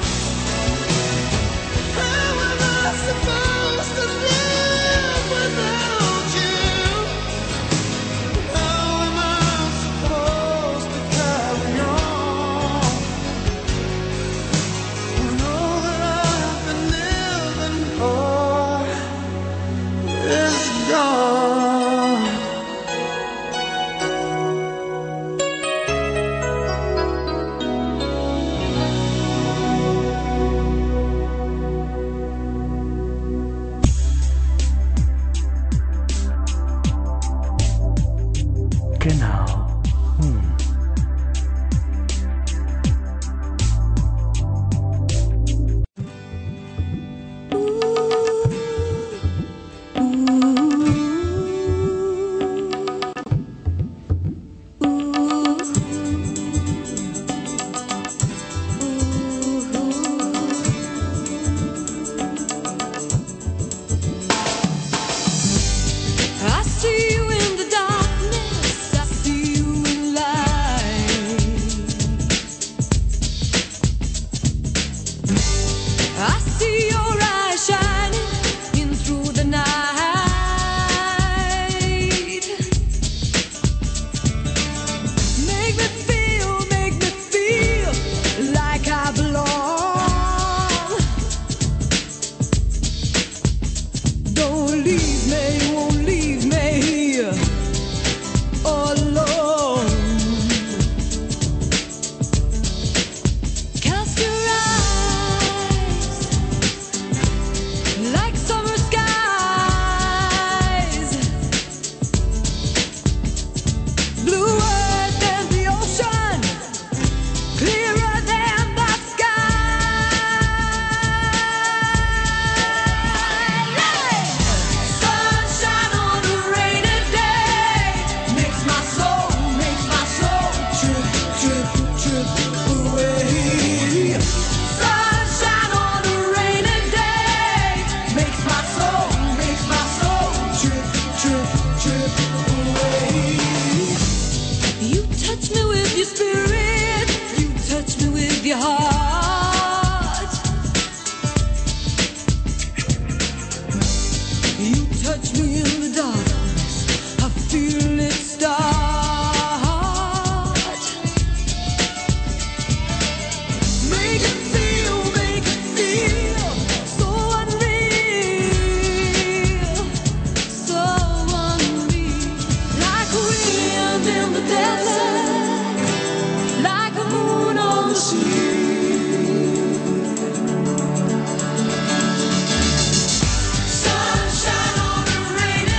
how am I supposed to live without you? How am I supposed to carry on when all that I've been living for Don't leave me, won't leave me here alone. Cast your eyes like summer skies, bluer than the ocean, clearer than the sky. Sunshine on a rainy day makes my soul, makes my soul trip, trip, trip away. Sunshine on a rainy day makes my soul, makes my soul trip, trip, trip away. You touch me with your spirit, you touch me with your heart. You touch me in the darkness, I feel it start. Make it feel, make it feel so unreal, so unreal. Like a wind in the desert, like a moon on the sea. Sunshine on a rainy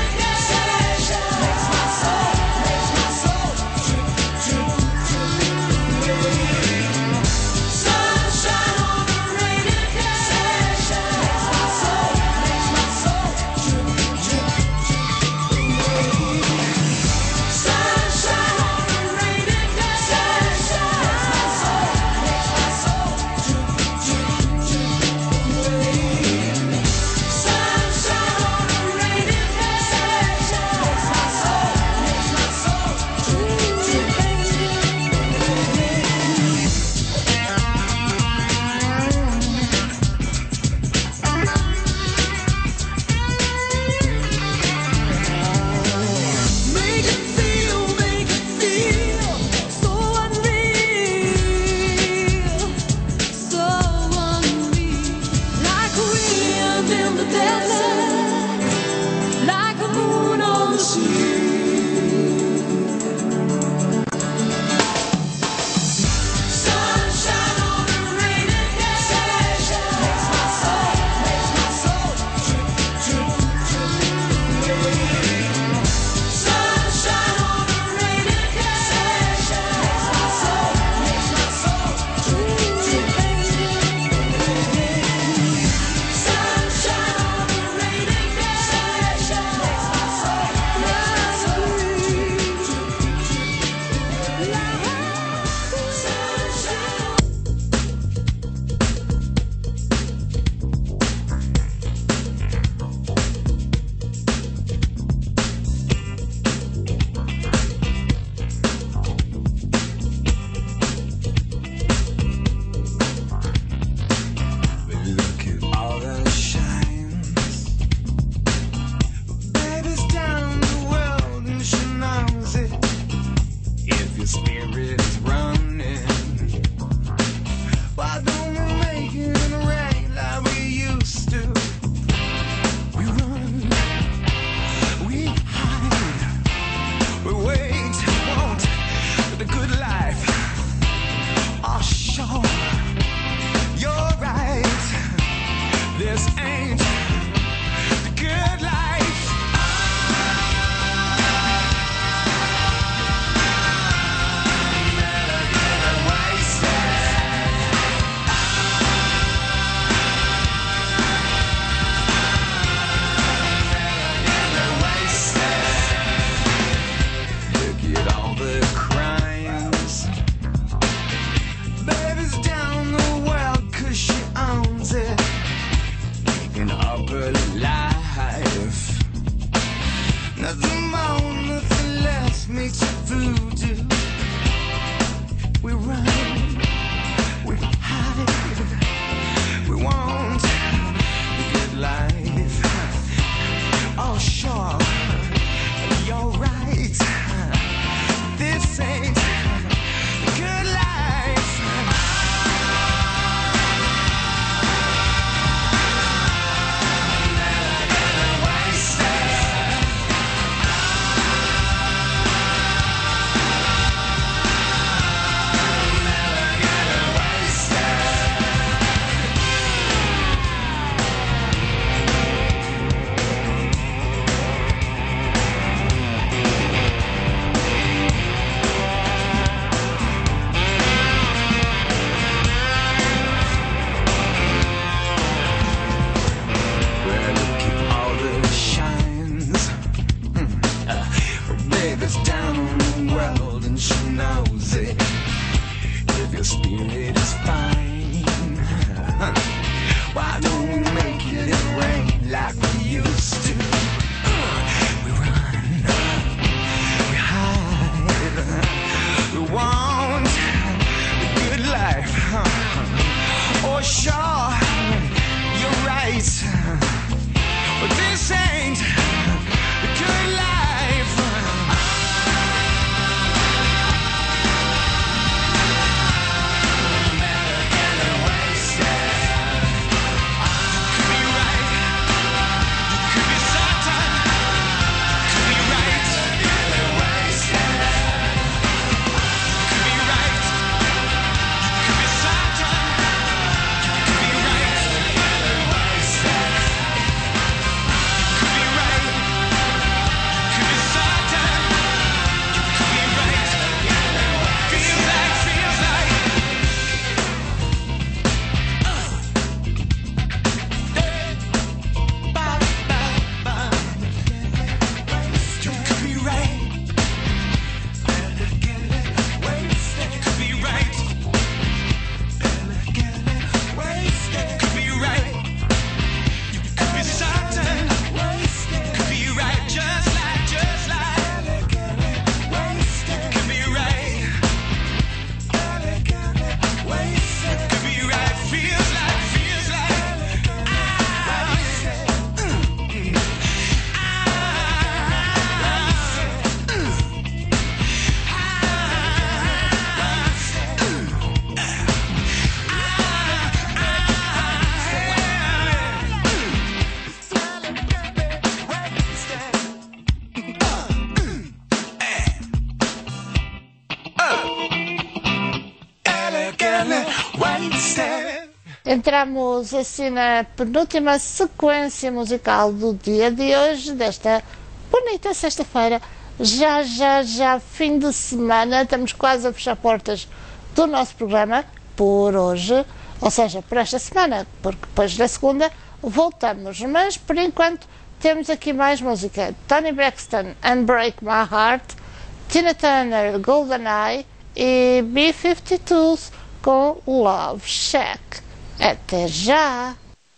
Entramos assim na penúltima sequência musical do dia de hoje, desta bonita sexta-feira. Já, já, já, fim de semana, estamos quase a fechar portas do nosso programa por hoje, ou seja, por esta semana, porque depois da segunda voltamos. Mas, por enquanto, temos aqui mais música. Toni Braxton, Unbreak My Heart, Tina Turner, GoldenEye e B cinquenta e dois com Love Shack. Até já!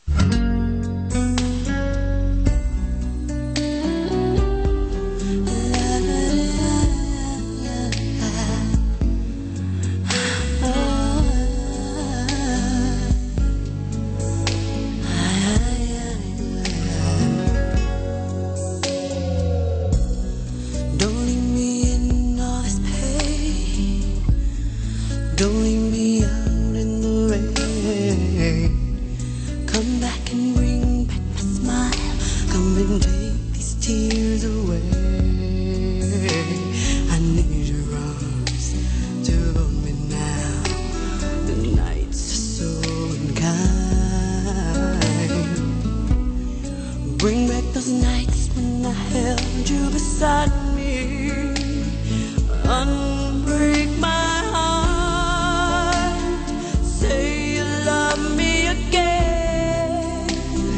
Don't leave me in all this pain. Don't leave me out in the rain. Come back and bring back my smile. Come and take these tears away. I need your arms to hold me now. The nights are so unkind. Bring back those nights when I held you beside me. Unbreak my heart. Say you love me again.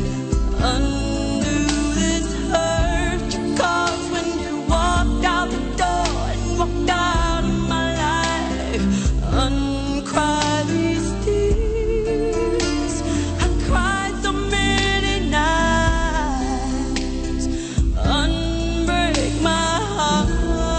Undo this hurt you caused when you walked out the door and walked out of my life. Uncry these tears. I cried so many nights. Unbreak my heart.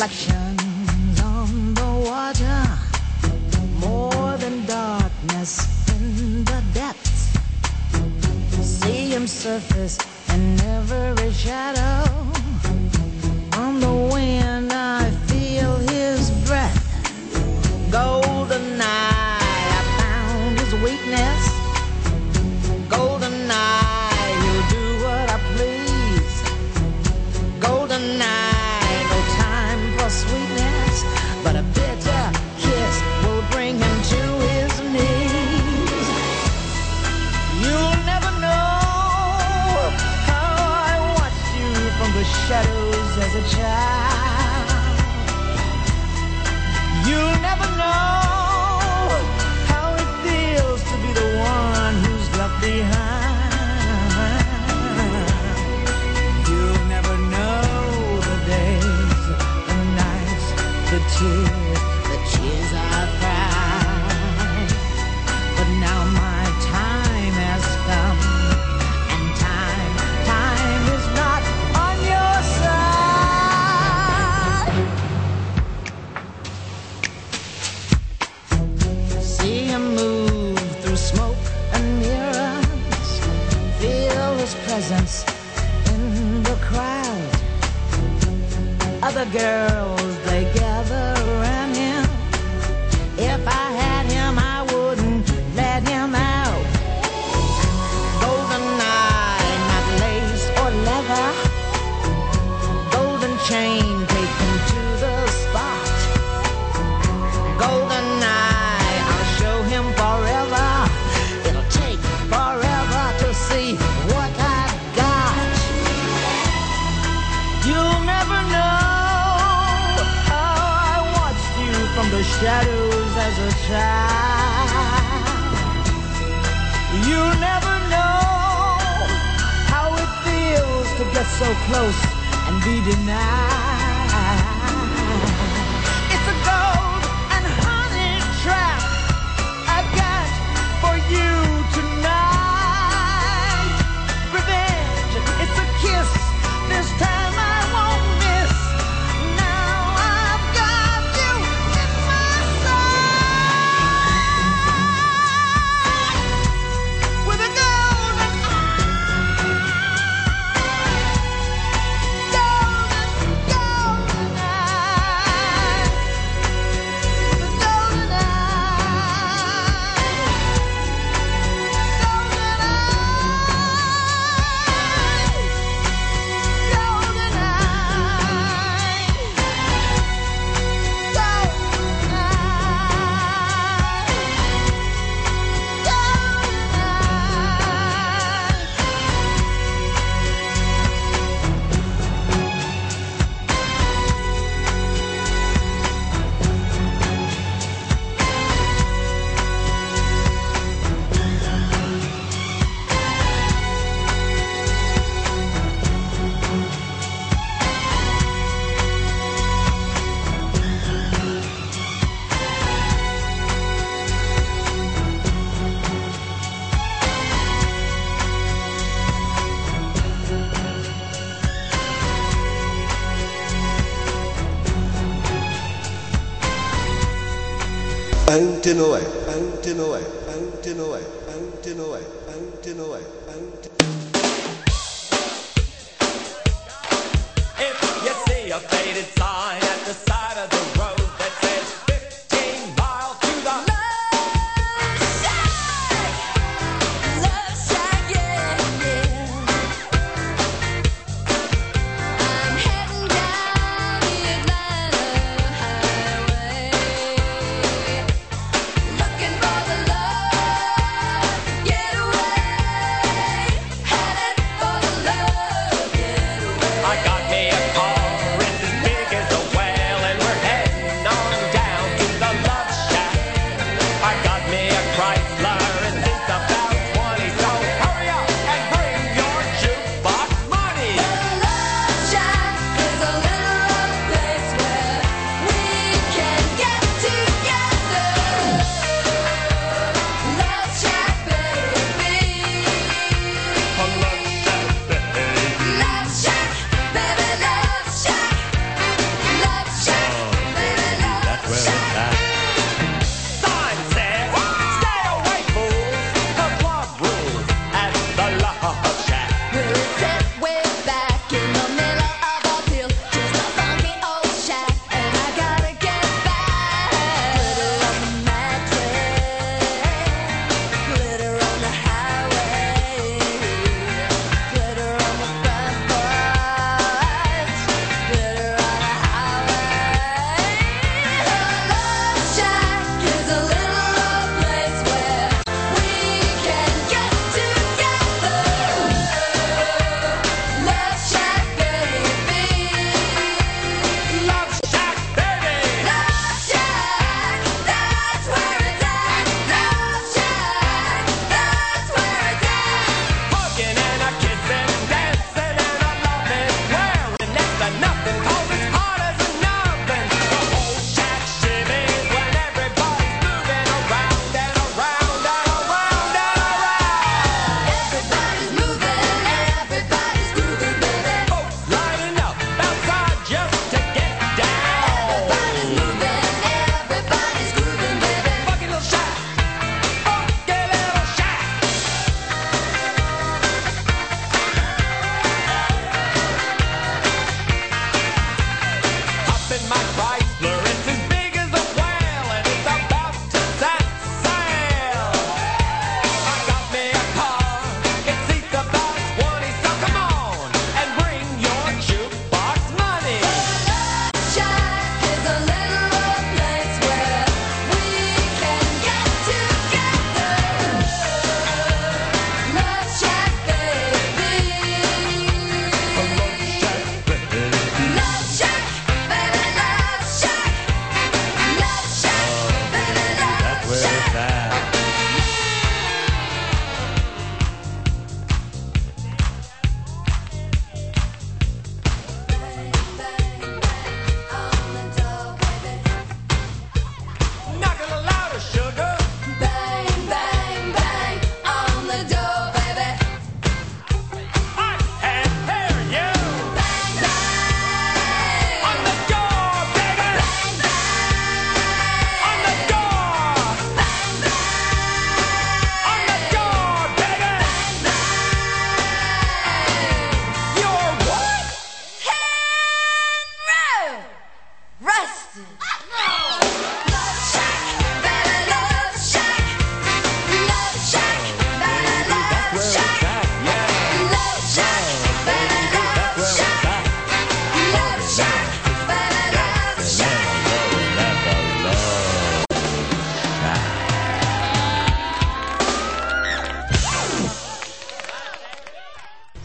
reflections on the water, more than darkness in the depths. See him surface in every shadow. On the wind I feel his breath. Golden eye, I found his weakness. Golden eye, he'll do what I please. Golden eye, no time for sweetness, but a bitter kiss will bring him to his knees. You'll never know how I watched you from the shadows as a child. You'll never know how it feels to be the one who's left behind. You'll never know the days, the nights, the tears, the tears I've cried. But now my time has come, and time, time is not on your side. See him move through smoke and mirrors, feel his presence in the crowd. Other girls, they gather around him. If I had him, I wouldn't let him out. Golden eye, not lace or leather. Golden chain, take him to the spot. Golden eye, I'll show him forever. It'll take forever to see what I've got. You'll never know how I watched you from the shadows as a child. You'll never know how it feels to get so close and be denied. It's a gold and honey trap I've got for you tonight. Revenge, it's a kiss. This time I won't miss. Now I've got you in my sight. With a golden eye. Golden, golden eye. With a golden eye. Golden eye. Golden Antinoe, Antinoe, Antinoe, Antinoe, Antinoe, Antinoe. If you see a faded sign at the side of the road that says fifteen miles to the Love shack, yeah, yeah. I'm heading down the Atlanta highway, looking for the love getaway, headed for the love getaway. I got me a car, it's as big as a well,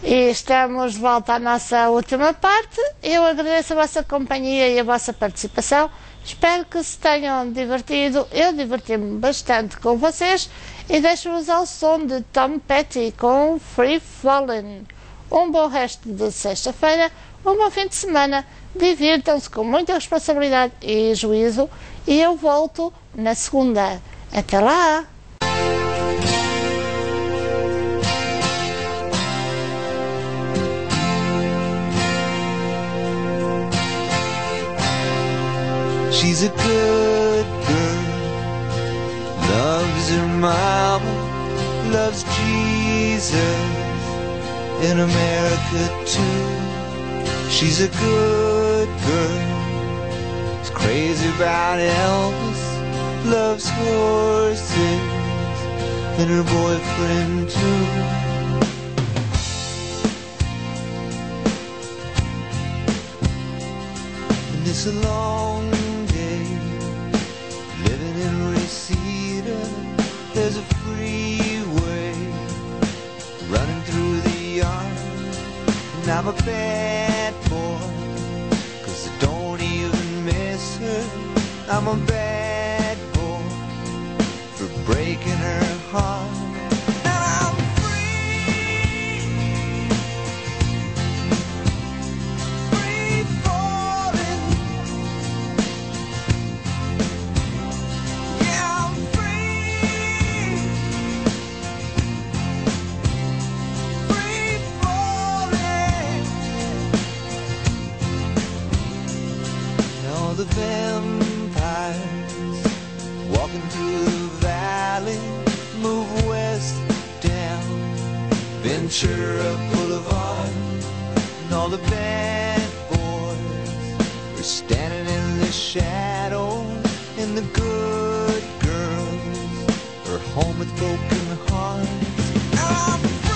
E estamos de volta à nossa última parte. Eu agradeço a vossa companhia e a vossa participação. Espero que se tenham divertido. Eu diverti-me bastante com vocês e deixo-vos ao som de Tom Petty com Free Fallin'. Um bom resto de sexta-feira, um bom fim de semana. Divirtam-se com muita responsabilidade e juízo e eu volto na segunda. Até lá! She's a good girl, loves her mama, loves Jesus, in America too. She's a good girl, is crazy about Elvis, loves horses, and her boyfriend too. And it's a long there's a freeway running through the yard, and I'm a bad boy, 'cause I don't even miss her. I'm a bad boy for breaking her heart. And I'm free, free falling. Yeah, I'm the vampires walking through the valley move west down Ventura Boulevard, and all the bad boys are standing in the shadows, and the good girls are home with broken hearts. I'm